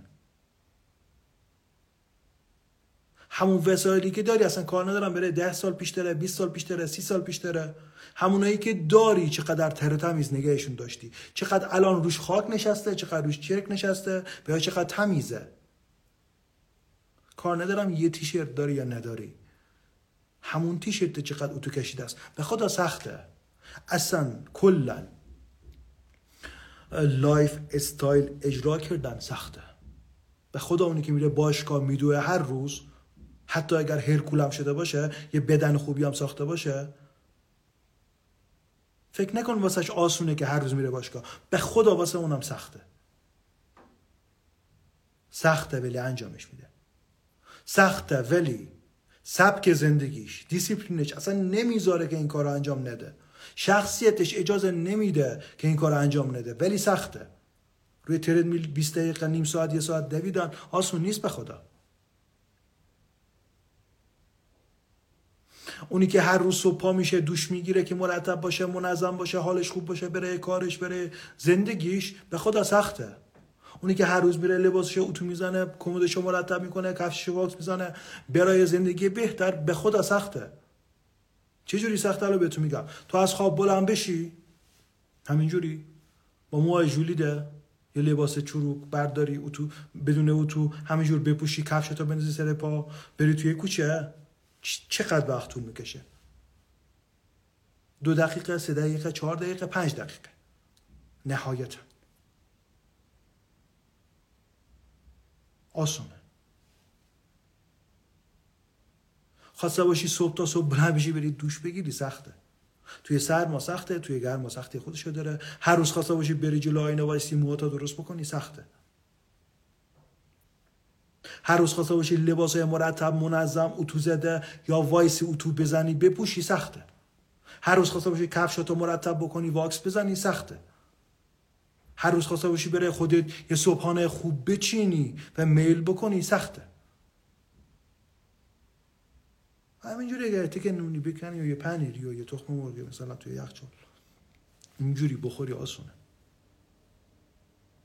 همون وسایلی که داری اصلا کار ندارم بره 10 سال پیش تره، 20 سال پیش تره، 30 سال پیش تره. همونایی که داری چقدر تر و تمیز نگهشون داشتی، چقدر الان روش خاک نشسته، چقدر روش چرک نشسته، یا چقدر تمیزه. کار ندارم یه تیشرت داری یا نداری، همون تیشرت چقدر اتو کشیده است. به خدا سخته. اصلا کلا لایف استایل اجرا کردن سخته. به خدا اونی که میره باشگاه میدوه هر روز، حتی اگر هرکول هم شده باشه، یه بدن خوبی هم ساخته باشه، فکر نکن واسهش آسونه که هر روز میره باشگاه. به خدا واسه اونم سخته. سخته ولی انجامش میده. سخته ولی سبک زندگیش، دیسیپلینش اصلا نمیذاره که این کار رو انجام نده. شخصیتش اجازه نمیده که این کار رو انجام نده، ولی سخته. روی تردمیل 20 دقیقه، نیم ساعت، 1 ساعت دویدن آسون نیست به خدا. اونی که هر روز صبح پا میشه دوش میگیره که مرتب باشه، منظم باشه، حالش خوب باشه، بره کارش، بره زندگیش، به خدا سخته. اونی که هر روز میره لباسش اتو میزنه، کمدش مرتب میکنه، کفشش واکس میزنه برای زندگی بهتر، به خدا سخته. چه جوری سخته رو بهتون میگم. تو از خواب بلند بشی همینجوری با موهای ژولیده، یه لباس چروک برداری اتو بدون اتو همینجور بپوشی، کفشتو بندازی سر پا، بری توی کوچه، چقدر وقت طول میکشه؟ 2 دقیقه، 3 دقیقه، 4 دقیقه، 5 دقیقه نهایتا. آسونه. خواسته باشی صبح تا صبح بلند بشی بری دوش بگیری سخته. توی سرما سخته، توی گرما سختی خودشو داره. هر روز خواسته باشی بری جلو آینه وایسی موهاتو درست بکنی سخته. هر روز خواسته باشی لباسای مرتب، منظم، اتو زده یا وایسی اتو بزنی بپوشی سخته. هر روز خواسته باشی کفشاتو مرتب بکنی، واکس بزنی سخته. هر روز خواسته باشی برای خودت یه صبحانه خوب بچینی و میل بکنی سخته. همینجوری اگر تیکه نونی بکنی یا یه پنیر یا یه تخم مرغ مثلا توی یخچال اینجوری بخوری آسونه.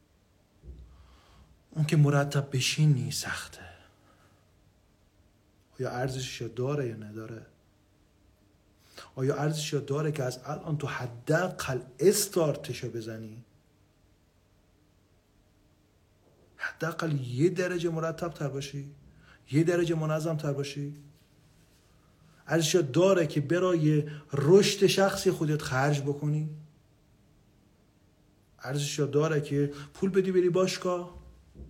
اون که مرتب بشینی سخته. آیا ارزشش داره یا نداره؟ آیا ارزشش داره که از الان تو حداقل استارتشو بزنی؟ حداقل یه درجه مرتب تر باشی، یه درجه منظم تر باشی. ارزش داره که برای رشد شخصی خودت خرج بکنی؟ ارزش داره که پول بدی بری باشگاه؟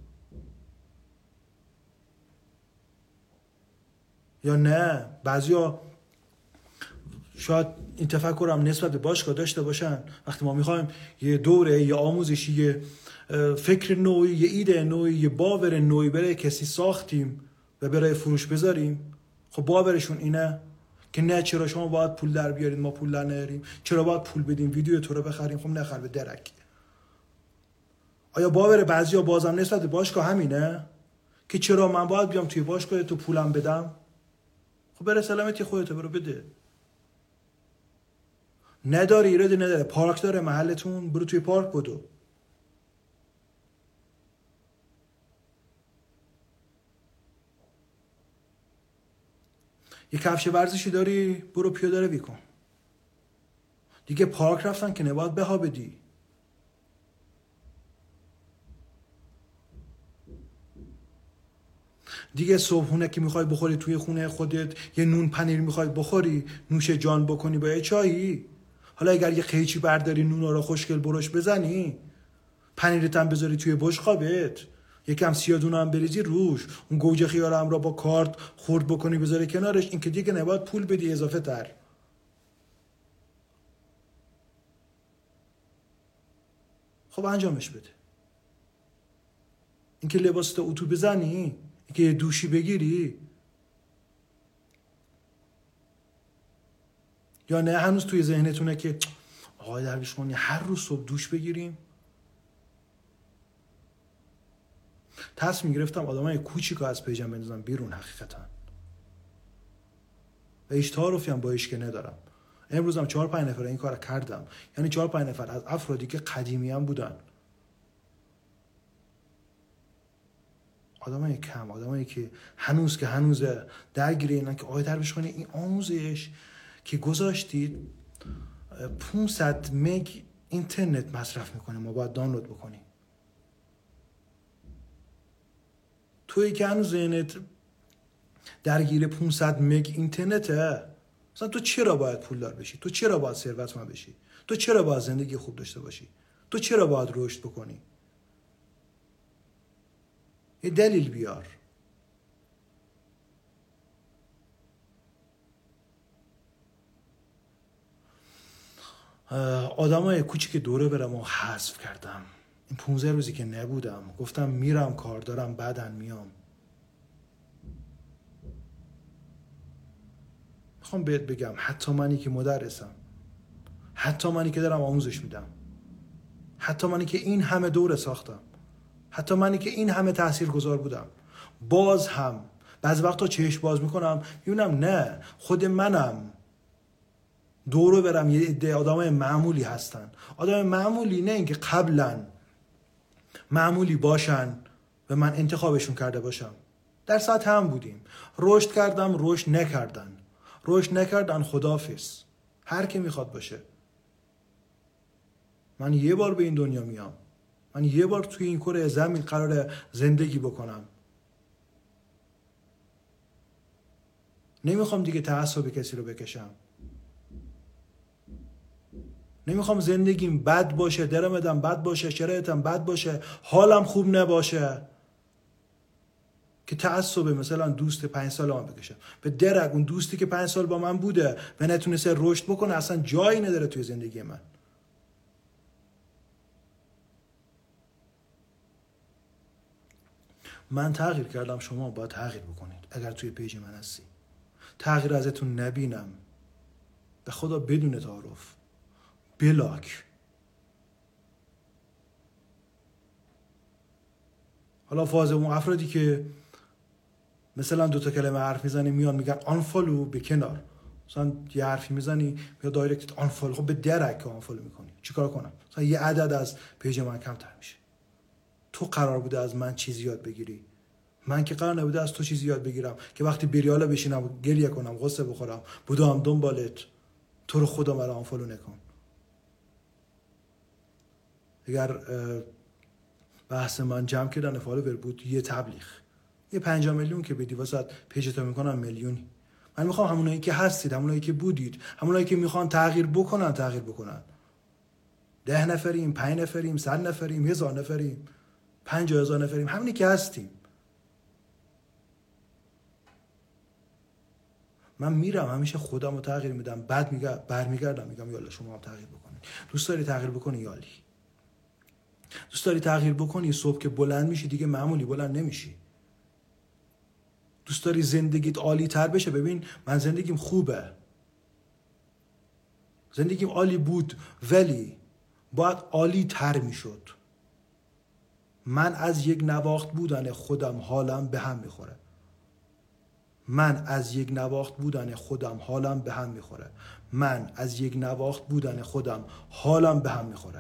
یا نه بعضیا شاید این تفکرم نسبت به باشگاه داشته باشن، وقتی ما میخوایم یه دوره، یه آموزشی، یه فکر نوعی، یه ایده نوعی، یه باور نوعی برای کسی ساختیم و برای فروش بذاریم، خب باورشون اینه که نه چرا شما باید پول در بیارید ما پول در نیاریم، چرا باید پول بدیم ویدیو تو رو بخریم، خب نخر به درک. آیا باور بعضیا بازم نسبت به باشگاه همینه که چرا من باید بیام توی باشگاه تو پولم بدم؟ خب برای سلامتی خودت برو بده. نداری ایرادی نداره، پارک داره محلتون، برو توی پارک بدو. یه کفش ورزشی داری، برو پیاده روی کن. دیگه پارک رفتن که نباید بها بدی. دیگه صبحونه که میخوای بخوری توی خونه خودت، یه نون پنیر میخوای بخوری، نوش جان بکنی با یه چایی، حالا اگر یه قیچی برداری نونا رو خوشگل برش بزنی، پنیرت هم بذاری توی بشقابت، یکم سیادونه هم بریزی روش، اون گوجه خیار هم را با کارت خورد بکنی بذاری کنارش، این که دیگه نباید پول بدی اضافه تر. خب انجامش بده. این که لباست اتو بزنی، این که یه دوشی بگیری، یا نه هنوز توی ذهنتونه که آقای درویش خانی هر روز صبح دوش بگیریم؟ تصمیم گرفتم آدمای کوچیکو از پیجم بندازم بیرون حقیقتا و هیچ تعارفی هم با هیچ که ندارم. امروز هم 4-5 نفر این کارو کردم، یعنی 4-5 نفر از افرادی که قدیمی هم بودن، آدمای کم، آدمایی که هنوز درگیر اینن که آقای درویش خانی این آموزش که گذاشتید 500 مگ اینترنت مصرف میکنه، ما باید دانلود بکنیم. تویی که هنوز ذهنت درگیر 500 مگ اینترنته، مثلا تو چرا باید پولدار بشی؟ تو چرا باید ثروتمند بشی؟ تو چرا باید زندگی خوب داشته باشی؟ تو چرا باید رشد بکنی؟ یه دلیل بیار. آدمای کوچیک دوره برم و حذف کردم. این 15 روزی که نبودم گفتم میرم کار دارم بعدن میام. میخوام بهت بگم حتی منی که مدرسم، حتی منی که دارم آموزش میدم، حتی منی که این همه دوره ساختم، حتی منی که این همه تاثیرگذار بودم، باز هم بعضی وقتا چشم باز میکنم میبینم نه خود منم دورو برم یه عده آدمای معمولی هستن. آدم معمولی نه اینکه قبلا معمولی باشن و من انتخابشون کرده باشم، در سطح هم بودیم، رشد کردم، رشد نکردن خداحافظ، هر کی میخواد باشه. من یه بار به این دنیا میام، من یه بار توی این کره زمین قراره زندگی بکنم. نمیخوام دیگه تعصب کسی رو بکشم، نمیخوام زندگیم بد باشه، درآمدم بد باشه، شرایطم بد باشه، حالم خوب نباشه که تعصب مثلا دوست 5 سال من بکشم. به درک اون دوستی که 5 سال با من بوده و نتونسته رشد بکنه اصلا جایی نداره توی زندگی من. من تغییر کردم، شما باید تغییر بکنید. اگر توی پیج من هستی تغییر ازتون نبینم، به خدا بدون تعارف، بلاک. حالا فاز اون افرادی که مثلا 2 کلمه حرف میزنی میان میگن آنفالو، به کنار. مثلا یه حرفی میزنی یا دایرکت آنفالو، خب به درک که آنفالو میکنی چیکار کنم؟ مثلا یه عدد از پیج من کمتر میشه. تو قرار بوده از من چیزی یاد بگیری، من که قرار نبوده از تو چیزی یاد بگیرم که وقتی بریالا بشینم گریه کنم، غصه بخورم، بودم دنبالت، تو رو خدا مرا آنفالو نکن. اگر بحث من جمع کردن فالوور بود یه تبلیغ، یه 5 میلیون که بدی واسه پیجتو میکنم میلیونی. من میخوام همونایی که هستید، همونایی که بودید، همونایی که میخوان تغییر بکنن 10 نفریم، 5 نفریم، 100 نفریم، 1000 نفریم، 50,000 نفریم، همونی که هستیم. من میرم همیشه خودم رو تغییر میدم، بعد برمیگردم میگم یالا شما هم تغییر بکنید. دوست داری تغییر بکنی یالی. دوست داری تغییر بکنی صبح که بلند میشی دیگه معمولی بلند نمیشی. دوست داری زندگیت عالی تر بشه، ببین من زندگیم خوبه، زندگیم عالی بود ولی باید عالی تر میشد. من از یک نواخت بودن خودم حالم به هم میخوره. من از یک نواخت بودن خودم حالم به هم میخوره. من از یک نواخت بودن خودم حالم به هم میخوره.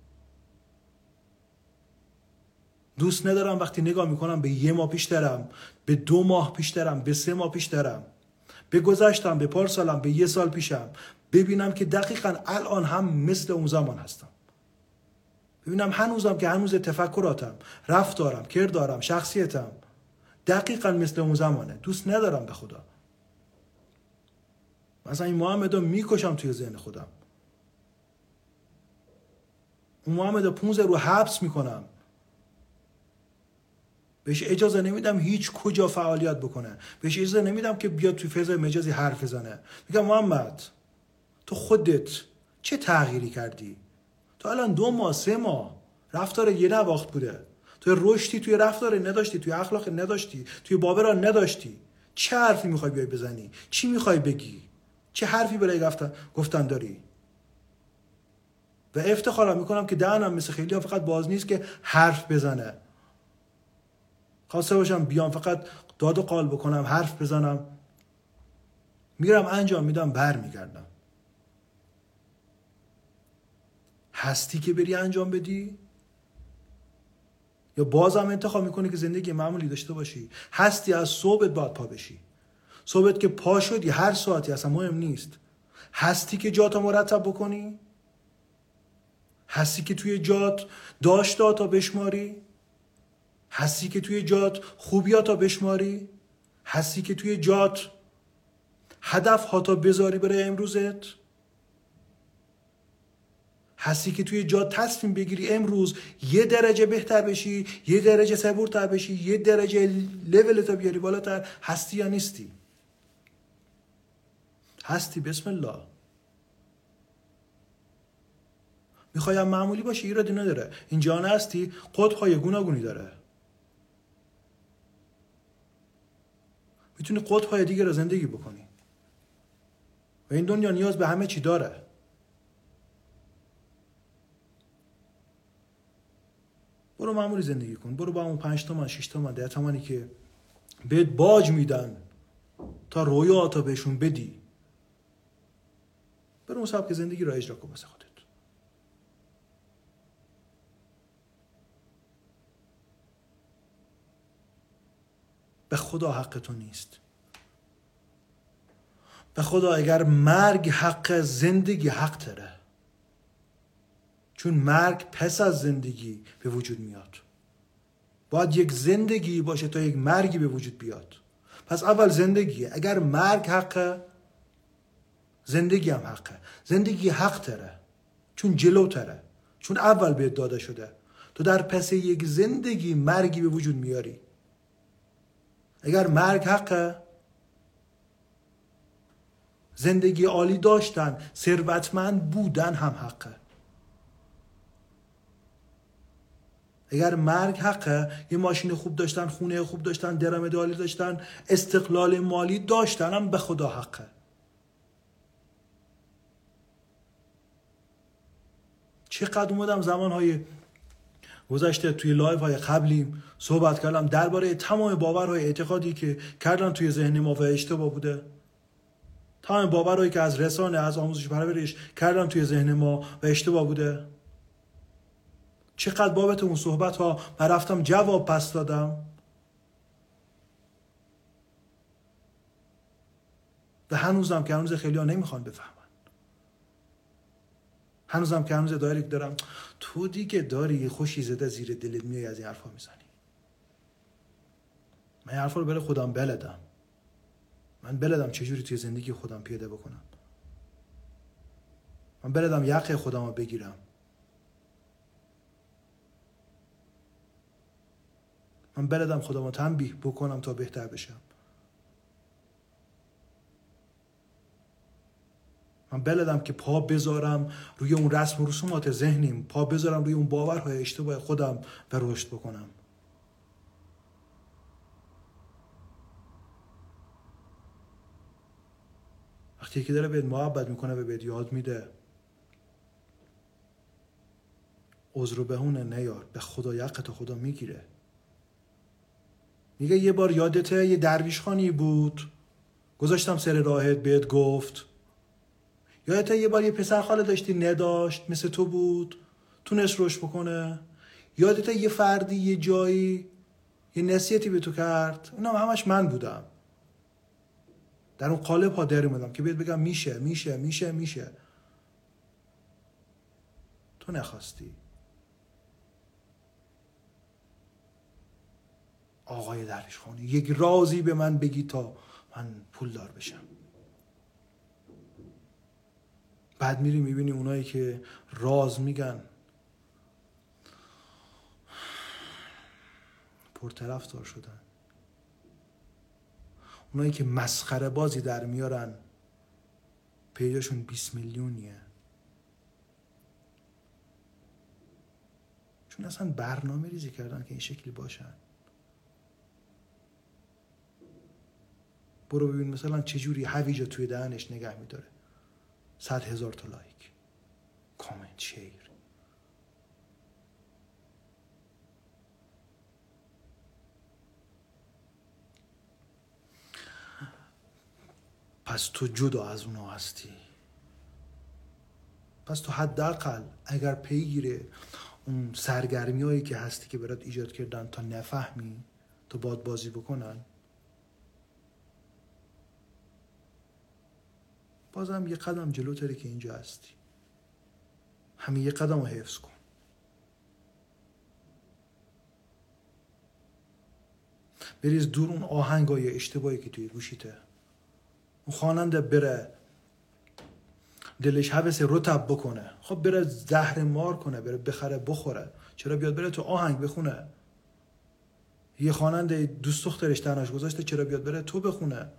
دوست ندارم وقتی نگاه میکنم به 1 ماه پیش دارم، به 2 ماه پیش دارم، به 3 ماه پیش دارم، به گذشتم، به پارسالم، به 1 سال پیشم، ببینم که دقیقاً الان هم مثل اون زمان هستم. ببینم هنوزم که هنوز تفکراتم، رفتارم، کردارم، شخصیتم دقیقاً مثل اون زمانه. دوست ندارم به خدا. مثلا این محمدو میکشم توی ذهن خودم. اون محمدو 15 رو حبس میکنم. بهش اجازه نمیدم هیچ کجا فعالیت بکنه. بهش اجازه نمیدم که بیاد توی فضای مجازی حرف بزنه. میگم محمد تو خودت چه تغییری کردی؟ تو الان 2 ماه 3 ماه رفتار یه نواخت بوده. تو رشدی توی رفتار نداشتی، توی اخلاق نداشتی، توی باورا نداشتی. چه حرفی میخوای بیای بزنی؟ چی میخوای بگی؟ چه حرفی برای گفتن داری؟ و افتخارم میکنم که دهنم مثل خیلی ها فقط باز نیست که حرف بزنه. خواسته باشم بیام فقط داد و قال بکنم، حرف بزنم، میرم انجام میدم، برمیگردم. هستی که بری انجام بدی یا بازم انتخاب میکنی که زندگی معمولی داشته باشی؟ هستی از صبحت باید پا بشی. صبحت که پا شدی هر ساعتی اصلا مهم نیست. هستی که جاتو مرتب بکنی، هستی که توی جات داشتاتا بشماری، هستی که توی جات خوبیاتا بشماری، هستی که توی جات هدف هاتا بذاری برای امروزت، هستی که توی جات تصمیم بگیری امروز 1 درجه بهتر بشی، 1 درجه صبورتر بشی، 1 درجه لولتا بیاری بالاتر. هستی یا نیستی؟ هستی. بسم الله. میخوایم معمولی باشی ایرادی نداره. اینجا هستی قطب‌های گوناگونی داره. میتونی قطب‌های دیگه رو زندگی بکنی و این دنیا نیاز به همه چی داره. برو معمولی زندگی کن. برو با اون 5 تومن 6 تومن 10 تومنی که بهت باج میدن تا رویاتا بهشون بدی، برو اون سبک زندگی رو اجرا کن واسه خودت. به خدا حق تو نیست. به خدا اگر مرگ حق، زندگی حق تره. چون مرگ پس از زندگی به وجود میاد. باید یک زندگی باشه تا یک مرگی به وجود بیاد. پس اول زندگیه. اگر مرگ حقه، زندگی هم حقه. زندگی حق تره چون جلو تره، چون اول بهت داده شده. تو در پس یک زندگی مرگی به وجود میاری. اگر مرگ حقه، زندگی عالی داشتن، ثروتمند بودن هم حقه. اگر مرگ حقه، یه ماشین خوب داشتن، خونه خوب داشتن، درآمد عالی داشتن، استقلال مالی داشتن هم به خدا حقه. چقدر اومدم زمانهای گذشته توی لایو های قبلیم صحبت کردم درباره تمام باورهای اعتقادی که کردن توی ذهن ما و اشتباه بوده. تمام باورهایی که از رسانه، از آموزش پرورش کردن توی ذهن ما و اشتباه بوده. چقدر بابت اون صحبت ها من رفتم جواب پس دادم. و هنوزم که هنوز خیلی ها نمیخوان بفهمن، هنوزم که هنوز دایرکت دارم تو دیگه داری خوشی زده زیر دلت میای از این حرفا میزنی. من این حرفا رو برای خودم بلدم، من بلدم چجوری توی زندگی خودم پیاده بکنم، من بلدم یقه خودم رو بگیرم، من بلدم خودم رو تنبیه بکنم تا بهتر بشم، من بلدم که پا بذارم روی اون رسم و رسومات ذهنیم، پا بذارم روی اون باورهای اشتباه خودم و رشد بکنم. وقتی که داره بهت محبت میکنه و بهت یاد میده عذر و بهونه نیار، به خدا یقت خدا میگیره. میگه یه بار یادته یه درویش خانی بود گذاشتم سر راهت بهت گفت، یادته یه بار یه پسر خاله داشتی نداشت مثل تو بود تونست رشد بکنه، یادته یه فردی یه جایی یه نصیحتی به تو کرد، اینا همش من بودم، در اون قالب ها در اومدم که بهت بگم میشه میشه میشه میشه، تو نخواستی. آقای درویش خانی یک رازی به من بگی تا من پولدار بشم. بعد میری میبینی اونایی که راز میگن پرطرفدار شدن، اونایی که مسخره بازی در میارن پیجاشون 20 میلیونیه، چون اصلا برنامه ریزی کردن که این شکلی باشن. برو ببین مثلا چجوری هویجا توی دهنش نگه میداره، 100,000 تا لایک، کامنت، شیر. پس تو جدا از اونا هستی، پس تو حداقل اگر پیگیر اون سرگرمی هایی که هستی که برات ایجاد کردن تا نفهمی تو باد بازی بکنن، بازم یه قدم جلوتره که اینجا هستی، همین یه قدم رو حفظ کن. بریز دور اون آهنگای اشتباهی که توی گوشیته، اون خواننده بره دلش حوث رطب بکنه، خب بره زهر مار کنه، بره بخره بخوره، چرا بیاد بره تو آهنگ بخونه؟ یه خواننده دوست دخترش تنهاش گذاشته، چرا بیاد بره تو بخونه؟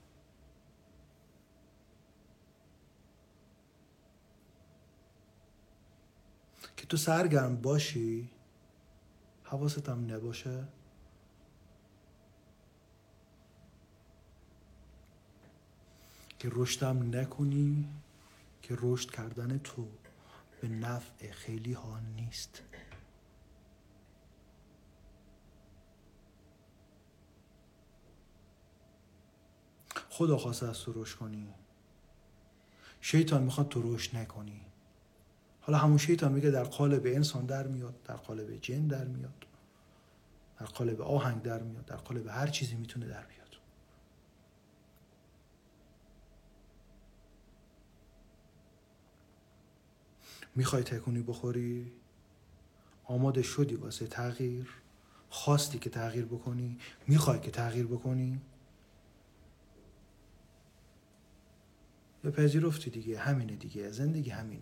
که تو سرگرم باشی حواست هم نباشه، که رشدم نکنی، که رشد کردن تو به نفع خیلی ها نیست. خدا خواسته از تو رشد کنی، شیطان میخواد تو رشد نکنی. حالا همون شیطان میگه در قالب انسان در میاد، در قالب جن در میاد، در قالب آهنگ در میاد، در قالب هر چیزی میتونه در بیاد. میخوای تکونی بخوری؟ آماده شدی واسه تغییر؟ خواستی که تغییر بکنی؟ میخوای که تغییر بکنی؟ یا پذیرفتی دیگه همینه دیگه، زندگی همینه،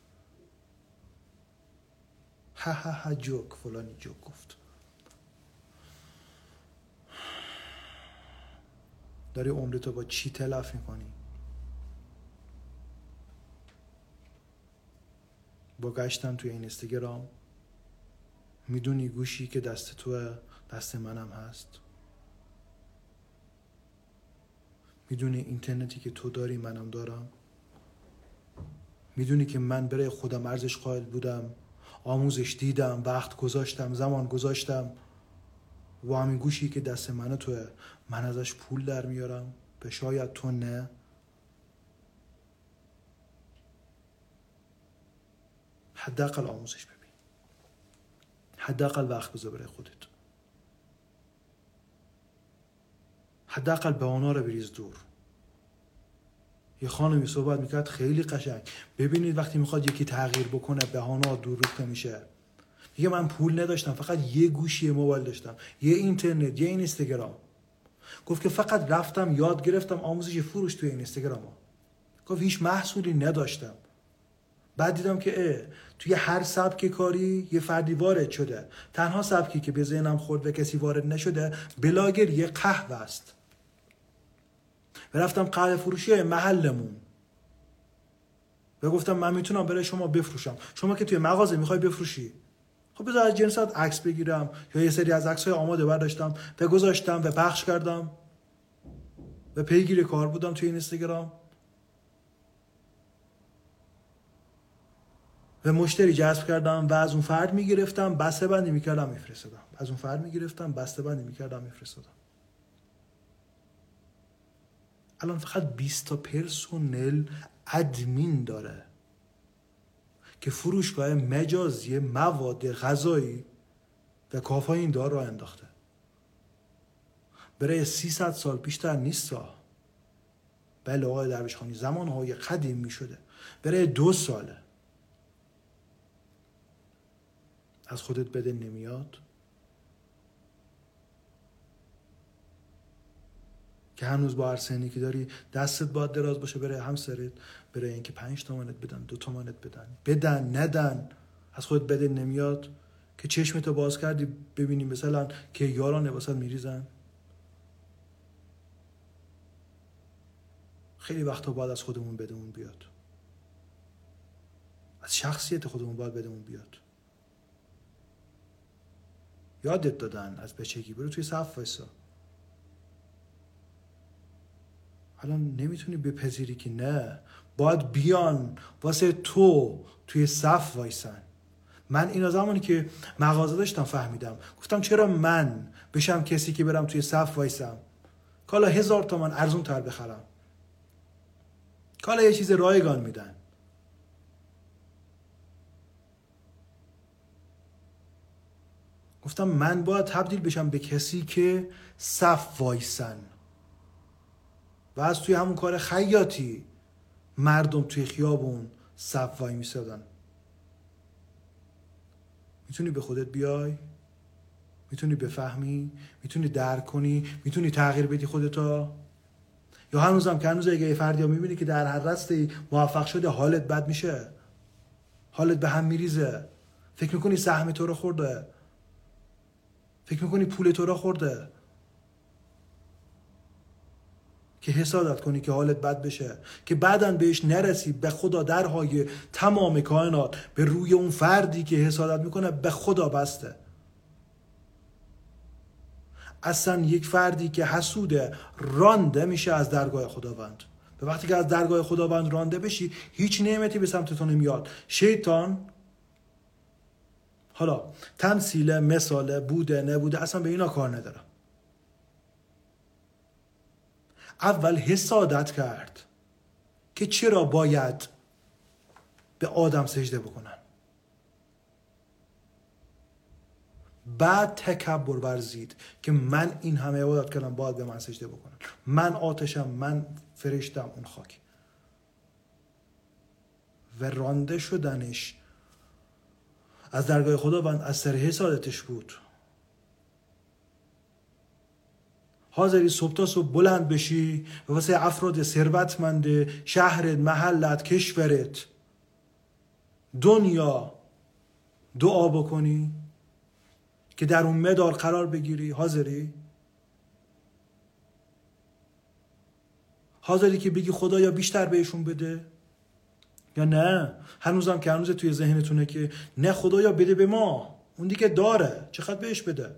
ها ها ها جوک، فلانی جوک گفت. داری عمرتو با چی تلف میکنی؟ با گشتن توی اینستاگرام؟ میدونی گوشی که دست توه دست منم هست؟ میدونی اینترنتی که تو داری منم دارم؟ میدونی که من برای خودم ارزش قائل بودم، آموزش دیدم، وقت گذاشتم، زمان گذاشتم، و همین گوشی که دست منه توه من ازش پول در میارم، به شاید تو نه. حداقل آموزش ببین، حداقل وقت بذار برای خودت، حداقل به اونا رو بریز دور. یه خانمی صحبت میکرد خیلی قشنگ. ببینید وقتی میخواد یکی تغییر بکنه بهانه دور ریخته میشه. میگه من پول نداشتم، فقط یه گوشی موبایل داشتم، یه اینترنت، یه اینستاگرام. گفت که فقط رفتم یاد گرفتم آموزش فروش توی اینستاگرام. گفت هیچ محصولی نداشتم. بعد دیدم که توی هر سبک کاری یه فردی وارد شده. تنها سبکی که به ذهنم خورد و کسی وارد نشده بلاگر یه قهوه است. و رفتم قهوه فروشی محلمون و گفتم من میتونم برای شما بفروشم. شما که توی مغازه میخوای بفروشی، خب بذار از جنسات عکس بگیرم. یا یه سری از عکس‌های آماده برداشتم و گذاشتم و پخش کردم و پیگیر کار بودم توی اینستاگرام و مشتری جذب کردم و از اون فرد میگرفتم، بسته بندی میکردم میفرستادم. از اون فرد میگرفتم، بسته بندی میکردم میفرستادم. الان فقط 20 تا پرسونل ادمین داره که فروشگاه مجازی مواد غذایی و کافئین دار را انداخته. برای 300 سال پیشتر نیستا. بله آقای درویشخانی، زمانهای قدیم می شده. برای 2 ساله. از خودت بده نمیاد که هنوز با هر سنی که داری دستت باید دراز باشه برای همسرت، برای اینکه 5 تومنت بدن، 2 تومنت بدن ندن. از خودت بده نمیاد که چشمتو باز کردی ببینی مثلا که یاران واسه میریزن. خیلی وقتا باید از خودمون بدمون بیاد، از شخصیت خودمون باید بدمون بیاد. یادت دادن از بچگی برو توی صف وایسا. الان نمیتونی بپذیری که نه، باید بیان واسه تو توی صف وایسن. من اینا زمانی که مغازه داشتم فهمیدم. گفتم چرا من بشم کسی که برم توی صف وایسم، کالا 1000 تومان ارزون تر بخرم، کالا یه چیز رایگان میدن. گفتم من باید تبدیل بشم به کسی که صف وایسن و از توی همون کار خیاطی مردم توی خیابون صف وای میسادن. میتونی به خودت بیای؟ میتونی بفهمی؟ میتونی درک کنی؟ میتونی تغییر بدی خودتا؟ یا هنوزم که هنوز اگه یه فردی ها میبینی که در هر رستی موفق شده حالت بد میشه، حالت به هم میریزه، فکر میکنی سهم تو رو خورده، فکر میکنی پول تو رو خورده، که حسادت کنی که حالت بد بشه، که بعداً بهش نرسی. به خدا درهای تمام کائنات به روی اون فردی که حسادت میکنه به خدا بسته. اصلا یک فردی که حسوده رانده میشه از درگاه خداوند. به وقتی که از درگاه خداوند رانده بشی هیچ نعمتی به سمت تو نمیاد. شیطان، حالا تمثیل، مثال، بوده نبوده، اصلا به اینا کار ندارم. اول حسادت کرد که چرا باید به آدم سجده بکنن، بعد تکبر ورزید که من این همه عبادت کردم باید به من سجده بکنن، من آتشم، من فرشتم، اون خاک. و رانده شدنش از درگاه خداوند از سر حسادتش بود. حاضری صبح تا صبح بلند بشی و واسه افراد ثروتمند شهرت، محلت، کشورت، دنیا دعا بکنی که در اون مدار قرار بگیری؟ حاضری که بگی خدایا بیشتر بهشون بده؟ یا نه هنوزم که هنوز توی ذهنتونه که نه خدایا بده به ما، اون دیگه داره چقدر بهش بده.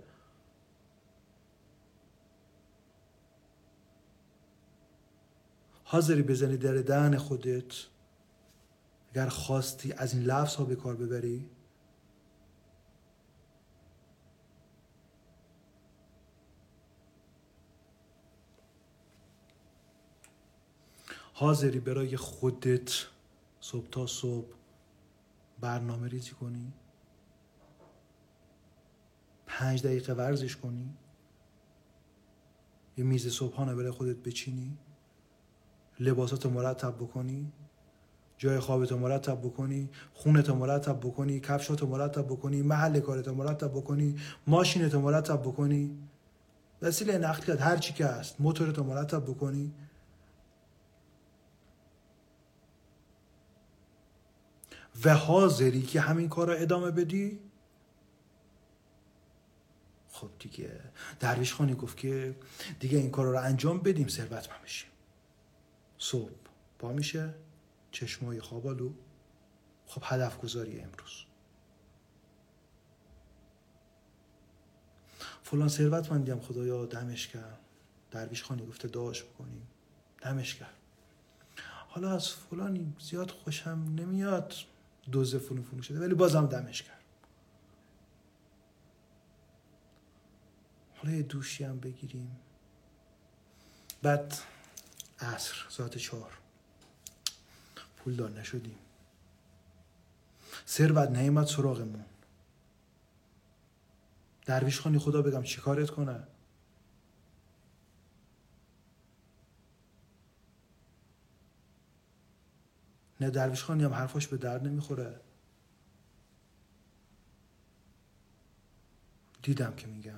حاضری بزنی در دهن خودت اگر خواستی از این لفظ ها به کار ببری؟ حاضری برای خودت صبح تا صبح برنامه ریزی کنی؟ 5 دقیقه ورزش کنی؟ یه میز صبحانه برای خودت بچینی؟ لباساتو مرتب بکنی، جای خوابتو مرتب بکنی، خونتو مرتب بکنی، کفشاتو مرتب بکنی، محل کارتو مرتب بکنی، ماشینتو مرتب بکنی، وسیله نقلیات هر چی که هست، موتورتو مرتب بکنی و حاضری که همین کار رو ادامه بدی. خب دیگه درویش خانی گفت که دیگه این کار رو انجام بدیم ثروتمند بشیم. صبح پا میشه، چشمای خوابالو، خب هدف گذاری امروز فلان ثروتمندی هم خدایا دمش کرد، درویش خانی گفته دعاش بکنیم، دمش کرد. حالا از فلانی زیاد خوشم نمیاد، دوزه فلون شده، ولی بازم دمش کرد. حالا یه دوشی هم بگیریم. بعد عصر ساعت 4 پولدار نشدیم، ثروت نیامد سراغمون. درویش خانی خدا بگم چیکارت کنه؟ نه درویش خانی هم حرفاش به درد نمیخوره. دیدم که میگم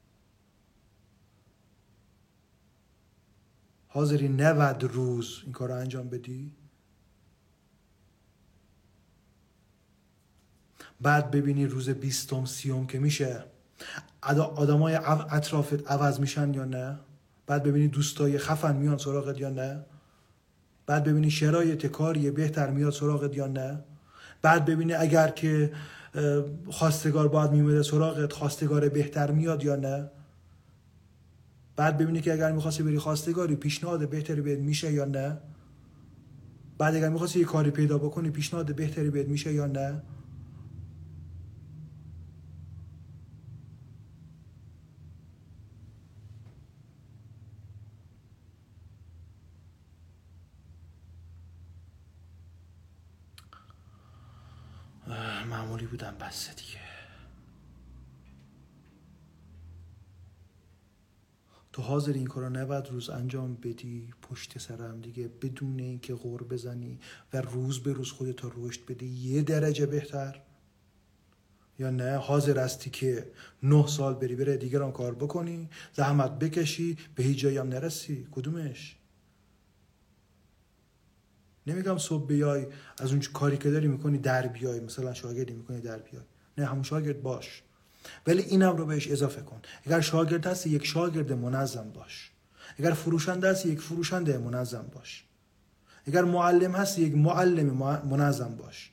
حاضری 90 روز این کار رو انجام بدی، بعد ببینی روز 20م 30م که میشه آدمای اطرافت عوض میشن یا نه، بعد ببینی دوستای خفن میان سراغت یا نه، بعد ببینی شرایط کاری بهتر میاد سراغت یا نه، بعد ببینی اگر که خواستگار باید میمونه سراغت خواستگار بهتر میاد یا نه، بعد ببینی که اگر میخواستی بری خواستگاری پیشنهاد بهتری بهت میشه یا نه، بعد اگر میخواستی یه کاری پیدا بکنی پیشنهاد بهتری بهت میشه یا نه. معمولی بودم بسه دیگه. تو حاضر این کارو 90 روز انجام بدی پشت سرم دیگه، بدون اینکه غر بزنی و روز به روز خودت رشد بدی 1 درجه بهتر، یا نه حاضر هستی که 9 سال بری دیگران کار بکنی، زحمت بکشی، به هیچ جایی هم نرسی؟ کدومش؟ نمیگم صبح بیای از اون کاری که داری میکنی در بیای، مثلا شاگردی میکنی در بیای، نه همون شاگرد باش، ولی اینم رو بهش اضافه کن. اگر شاگرد هستی یک شاگرد منظم باش، اگر فروشنده هستی یک فروشنده منظم باش، اگر معلم هستی یک معلم منظم باش.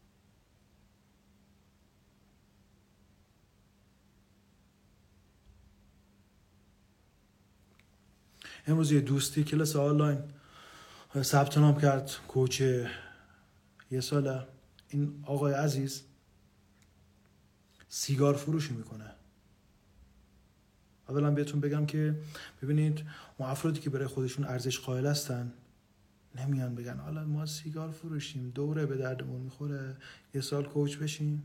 امروز یه دوستی کلاس آنلاین ثبت نام کرد، کوچ 1 ساله. این آقای عزیز سیگار فروشی میکنه. اولا بهتون بگم که ببینید اون افرادی که برای خودشون ارزش قائل هستن نمیان بگن حالا ما سیگار فروشیم دوره به دردمون میخوره 1 سال کوچ بشیم.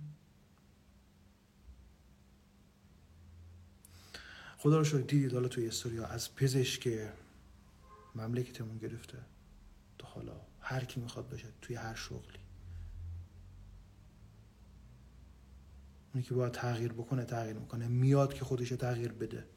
خدا رو شکر دیدید حالا توی استوریا از پزشک مملکتمون گرفته تا حالا هر کی میخواد باشه توی هر شغلی، اونی که باید تغییر بکنه تغییر میکنه، میاد که خودش تغییر بده.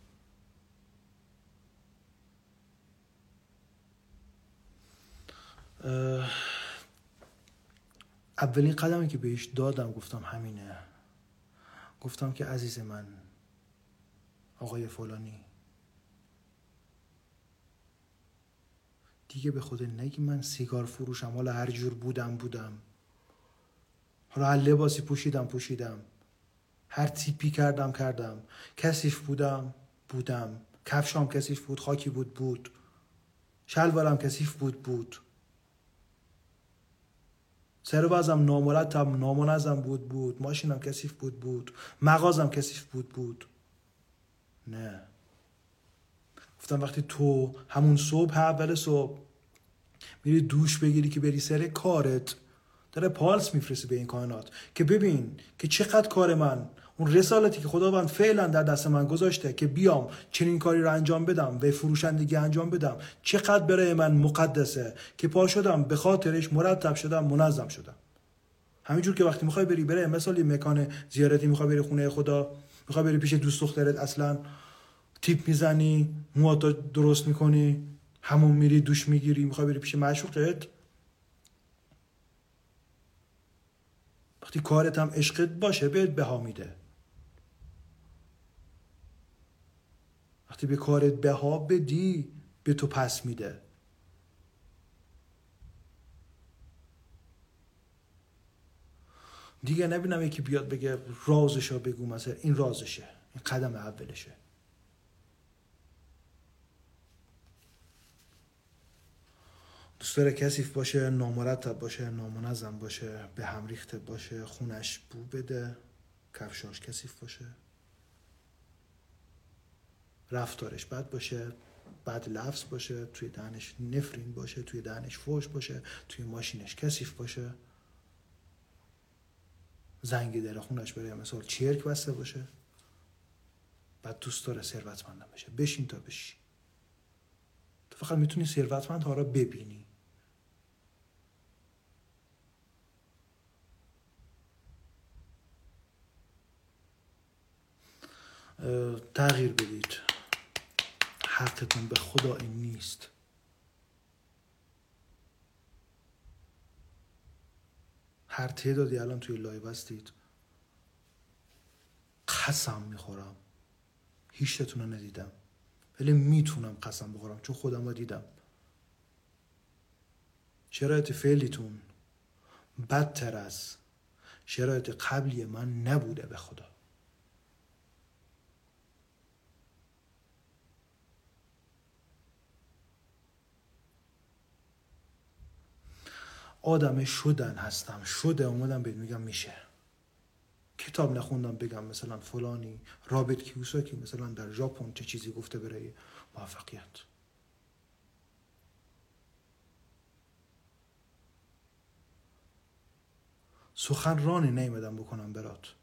اولین قدمی که بهش دادم گفتم همینه، گفتم که عزیز من آقای فلانی دیگه به خود نگی من سیگار فروشم، حالا هر جور بودم حالا هر لباسی پوشیدم، هر تیپی کردم، کثیف بودم، کفشام کثیف بود، خاکی بود، شلوارم کثیف بود، سر وضعم نامرتب نامنظم بود، ماشینم کثیف بود، مغازم کثیف بود. نه، گفتم وقتی تو همون صبح اول صبح میری دوش بگیری که بری سر کارت، داره پالس میفرسته به این کائنات که ببین که چقدر کار من اون رسالتی که خداوند فعلا در دست من گذاشته که بیام چنین کاری رو انجام بدم و فروشندگی انجام بدم، چقدر برای من مقدسه که پا شدم به خاطرش، مرتب شدم، منظم شدم. همینجور که وقتی میخوای بری برای مثال یه مکان زیارتی، میخوای بری خونه خدا، میخوای بری پیش دوست دخترت، اصلا تیپ میزنی، موهاتو درست میکنی، همون میری، دوش میگیری، میخوای بری پیش معشوقت، وقتی کارت هم عشقت باشه بهت بها میده. وقتی به کارت بها بدی به تو پس میده. دیگه نبینم یکی بیاد بگه رازشو بگو، مثلا این رازشه، این قدم اولشه. دوست داره کثیف باشه، نامرتب باشه، نامنظم باشه، به هم ریخته باشه، خونش بو بده، کفشاش کثیف باشه، رفتارش بد باشه، بد لفظ باشه، توی دهنش نفرین باشه، توی دهنش فحش باشه، توی ماشینش کثیف باشه، زنگ در خونش برای مثال چرک بسته باشه، بعد دوست داره ثروتمند بشه. بشین تا بشی. تو فقط میتونی ثروتمندها را ببینی. تغییر بدید. حقتون به خدا این نیست. هر تعدادی الان توی لایو هستید، قسم میخورم هیچتون رو ندیدم، ولی میتونم قسم بخورم چون خودم رو دیدم. شرایط فعلیتون بدتر از شرایط قبلی من نبوده به خدا. آدم شدن هستم، شده اومدم بهت میگم میشه. کتاب نخوندم بگم مثلا فلانی رابرت کیوساکی مثلا در ژاپن چه چیزی گفته برای موفقیت. سخنرانی نیومدم بکنم برات،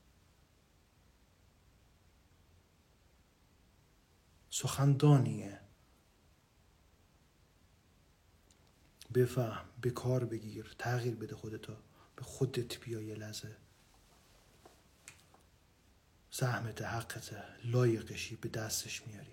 سخندانیه. بفهم، به کار بگیر، تغییر بده خودتا، به خودت بیا یه لحظه. زحمت حقته، لایقشی، به دستش میاری.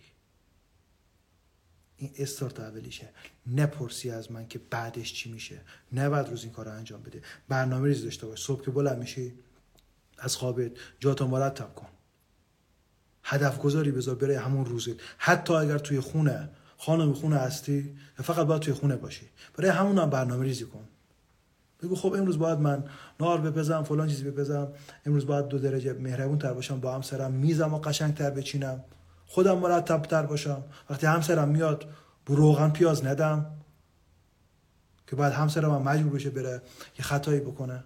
این استارت اولیشه. نپرسی از من که بعدش چی میشه. نه بعد روز این کار رو انجام بده. برنامه ریزی داشته باش. صبح که بلند میشی از خوابت جاتو مرتب کن. هدف گذاری بذار برای همون روزت. حتی اگر توی خونه خونه هستی، فقط باید توی خونه باشی، برای همون هم برنامه ریزی کن. بگو خب امروز باید من نهار بپزم، فلان چیزی بپزم، امروز باید 2 درجه مهربون تر باشم با همسرم، میزم و قشنگ تر بچینم، خودم مرتب تر باشم. وقتی همسرم میاد روغن پیاز ندم که بعد همسرم هم مجبور بشه بره یه خطایی بکنه.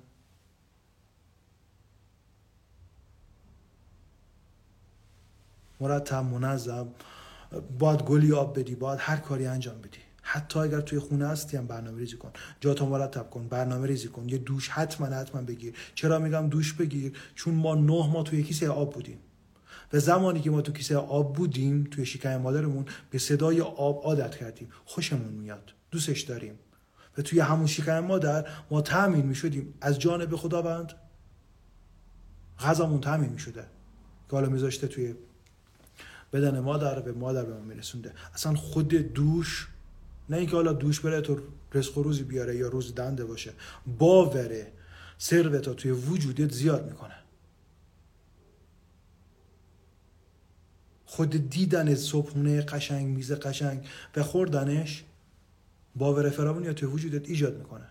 مرتب، منظم، باید گلی آب بدی، باید هر کاری انجام بدی. حتی اگر توی خونه هستی هم برنامه ریزی کن، جاتو مرتب کن، برنامه ریزی کن. یه دوش حتما بگیر. چرا میگم دوش بگیر؟ چون ما 9 ماه توی کیسه آب بودیم و زمانی که ما تو کیسه آب بودیم توی شکم مادرمون به صدای آب عادت کردیم، خوشمون میاد، دوستش داریم و توی همون شکم مادر ما تامین میشدیم از جانب خداوند، غذامون تامین میشده که حالا میذاشته توی بدن مادر، به مادر به ما میرسونده. اصلا خود دوش، نه اینکه حالا دوش برای تو رزق و روزی بیاره یا روز دنده باشه، باوره ثروت توی وجودت زیاد میکنه. خود دیدن صبحونه قشنگ، میز قشنگ و خوردنش باور فراوانی توی وجودت ایجاد میکنه.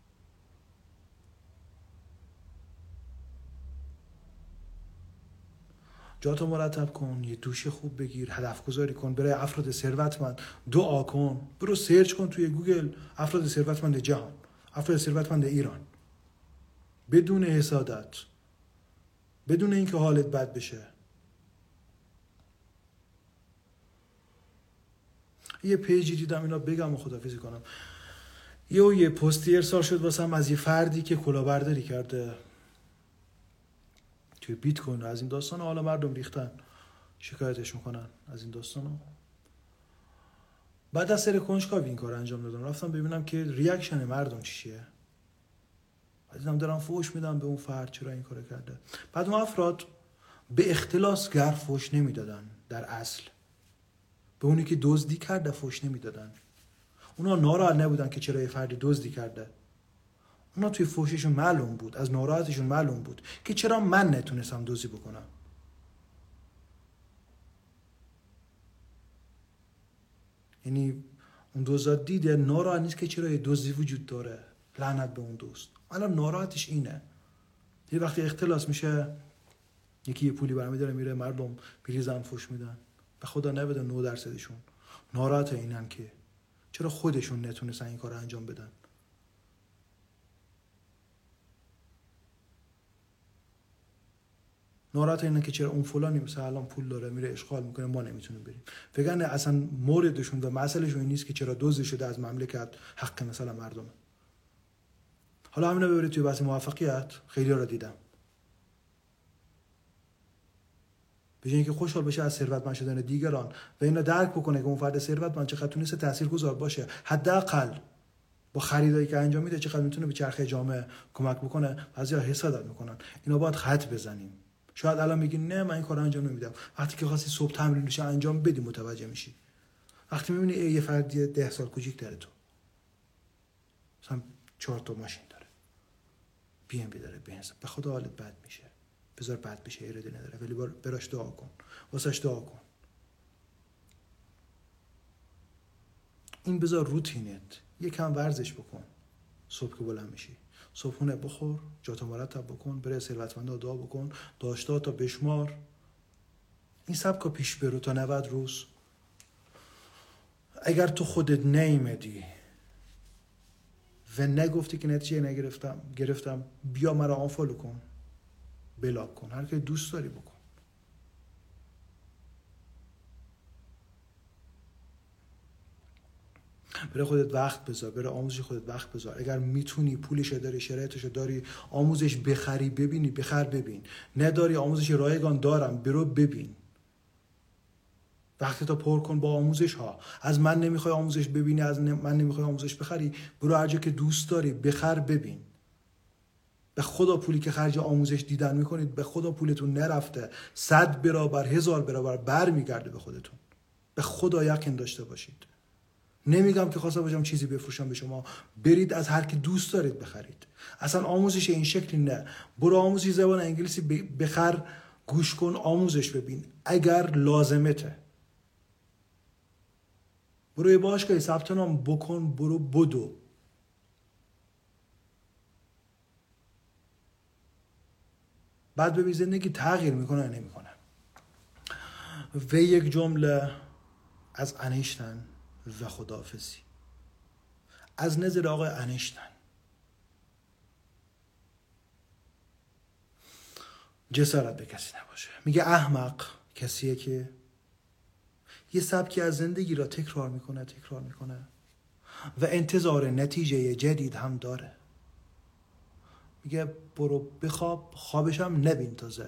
جاتو مرتب کن، یه دوش خوب بگیر، هدف گذاری کن برای افراد ثروتمند، دعا کن، برو سرچ کن توی گوگل افراد ثروتمند جهان، افراد ثروتمند ایران، بدون حسادت، بدون اینکه حالت بد بشه. یه پیجی دیدم، اینا بگم و خداحافظی کنم. یه پستی ارسال شد واسم از یه فردی که کلاهبرداری کرده توی بیت کوین از این داستان حالا مردم ریختن شکایتش میکنن از این داستانا. بعد از سری کنجکاوی این کار انجام دادم، رفتم ببینم که ریاکشن مردم چیه. بعد دیدم دارن فوش میدن به اون فرد چرا این کارو کرده. بعد اون افراد به اختلاس گر فوش نمیدادن، در اصل به اونی که دزدی کرده فوش نمیدادن. اونا ناراحت نبودن که چرا یه فردی دزدی کرده، اونا توی فوششون معلوم بود، از ناراحتشون معلوم بود که چرا من نتونستم دزدی بکنم. یعنی اون دزد دیده ناراحت نیست که چرا یه دزدی وجود داره، لعنت به اون دوست. الان ناراحتش اینه. یه وقتی اختلاس میشه یکی یه پولی برمی‌داره میره مردم بریزن فوش میدن، به خدا نبده 9%شون ناراحت اینن که چرا خودشون نتونستن این کار رو انجام بدن. ناراحت اینه که چرا اون فلانی مثلا الان پول داره میره اشغال میکنه ما نمیتونیم بریم. وگرنه اصلا موردشون و مسئلهشون این نیست که چرا دزد شده از مملکت حق مثلا مردمه. حالا همینو ببرید توی بحث موفقیت، خیلی را دیدم به جای اینکه خوشحال بشه از ثروتمند شدن دیگران و اینا درک بکنه که اون فرد ثروتمند چقدر تونسته تاثیرگذار باشه، حداقل با خریدایی که انجام میده چقدر میتونه به چرخه جامعه کمک بکنه، بعضیا حسادت میکنن. اینا باید خط بزنیم. شاید الان میگین نه من این کارو انجام نمیدم، وقتی که خواستی صبح تمرینش انجام بدی متوجه میشی. وقتی میبینی یه فردی 10 سال کوچیک‌تره تو، مثلا 4 تا ماشین داره، بی ام بی داره، بنز، به خدا حالت بد میشه. بذار بد بشه، ایرادی نداره، ولی براش دعا کن، واسش دعا کن. این بذار روتینت، یکم ورزش بکن. صبح که بلند میشی صبحونه بخور، جاتو مرتب بکن، برای ثروتمندا دعا بکن، داشتا تا بشمار. این سبکا پیش برو تا 90 روز. اگر تو خودت نیمدی و نگفتی که نتیجه گرفتم بیا مرا آنفالو کن، بلاک کن، هر که دوست داری بکن. برای خودت وقت بذار، برای آموزش خودت وقت بذار. اگر میتونی پولشو داری، شرایطشو داری، آموزش بخری ببینی، بخر ببین. نداری آموزش رایگان دارم، برو ببین. وقتی تا پر کن با آموزش ها. از من نمیخوای آموزش ببینی، از من نمیخوای آموزش بخری، برو هر جا که دوست داری بخر ببین. به خدا پولی که خرج آموزش دیدن میکنید به خدا پولتون نرفته، 100 برابر 1000 برابر برمیگرده به خودتون. به خدا یقین داشته باشید. نمیگم که خواسته باشم چیزی بفروشم به شما، برید از هر کی دوست دارید بخرید. اصلا آموزش این شکلی نه. برو آموزش زبان انگلیسی بخر، گوش کن، آموزش ببین اگر لازمته. برو یه باشگاهی ثبت نام بکن، برو بدو. بعد ببین زندگی تغییر میکنه یا نمیکنه. و یک جمله از انیشتن و خداحافظی. از نظر آقای انیشتن، جسارت به کسی نباشه. میگه احمق کسیه که یه سبکی از زندگی را تکرار میکنه و انتظار نتیجه جدید هم داره. میگه برو بخواب، خوابش هم نبین تازه.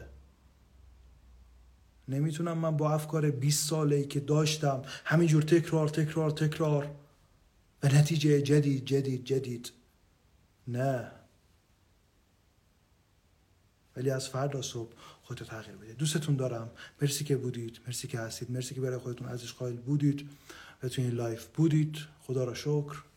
نمیتونم من با افکار 20 ساله‌ای که داشتم همینجور تکرار و نتیجه جدید. نه. ولی از فردا صبح خودتو تغییر بده. دوستتون دارم. مرسی که بودید، مرسی که هستید، مرسی که برای خودتون ارزش قائل بودید و تو این لایف بودید. خدا را شکر.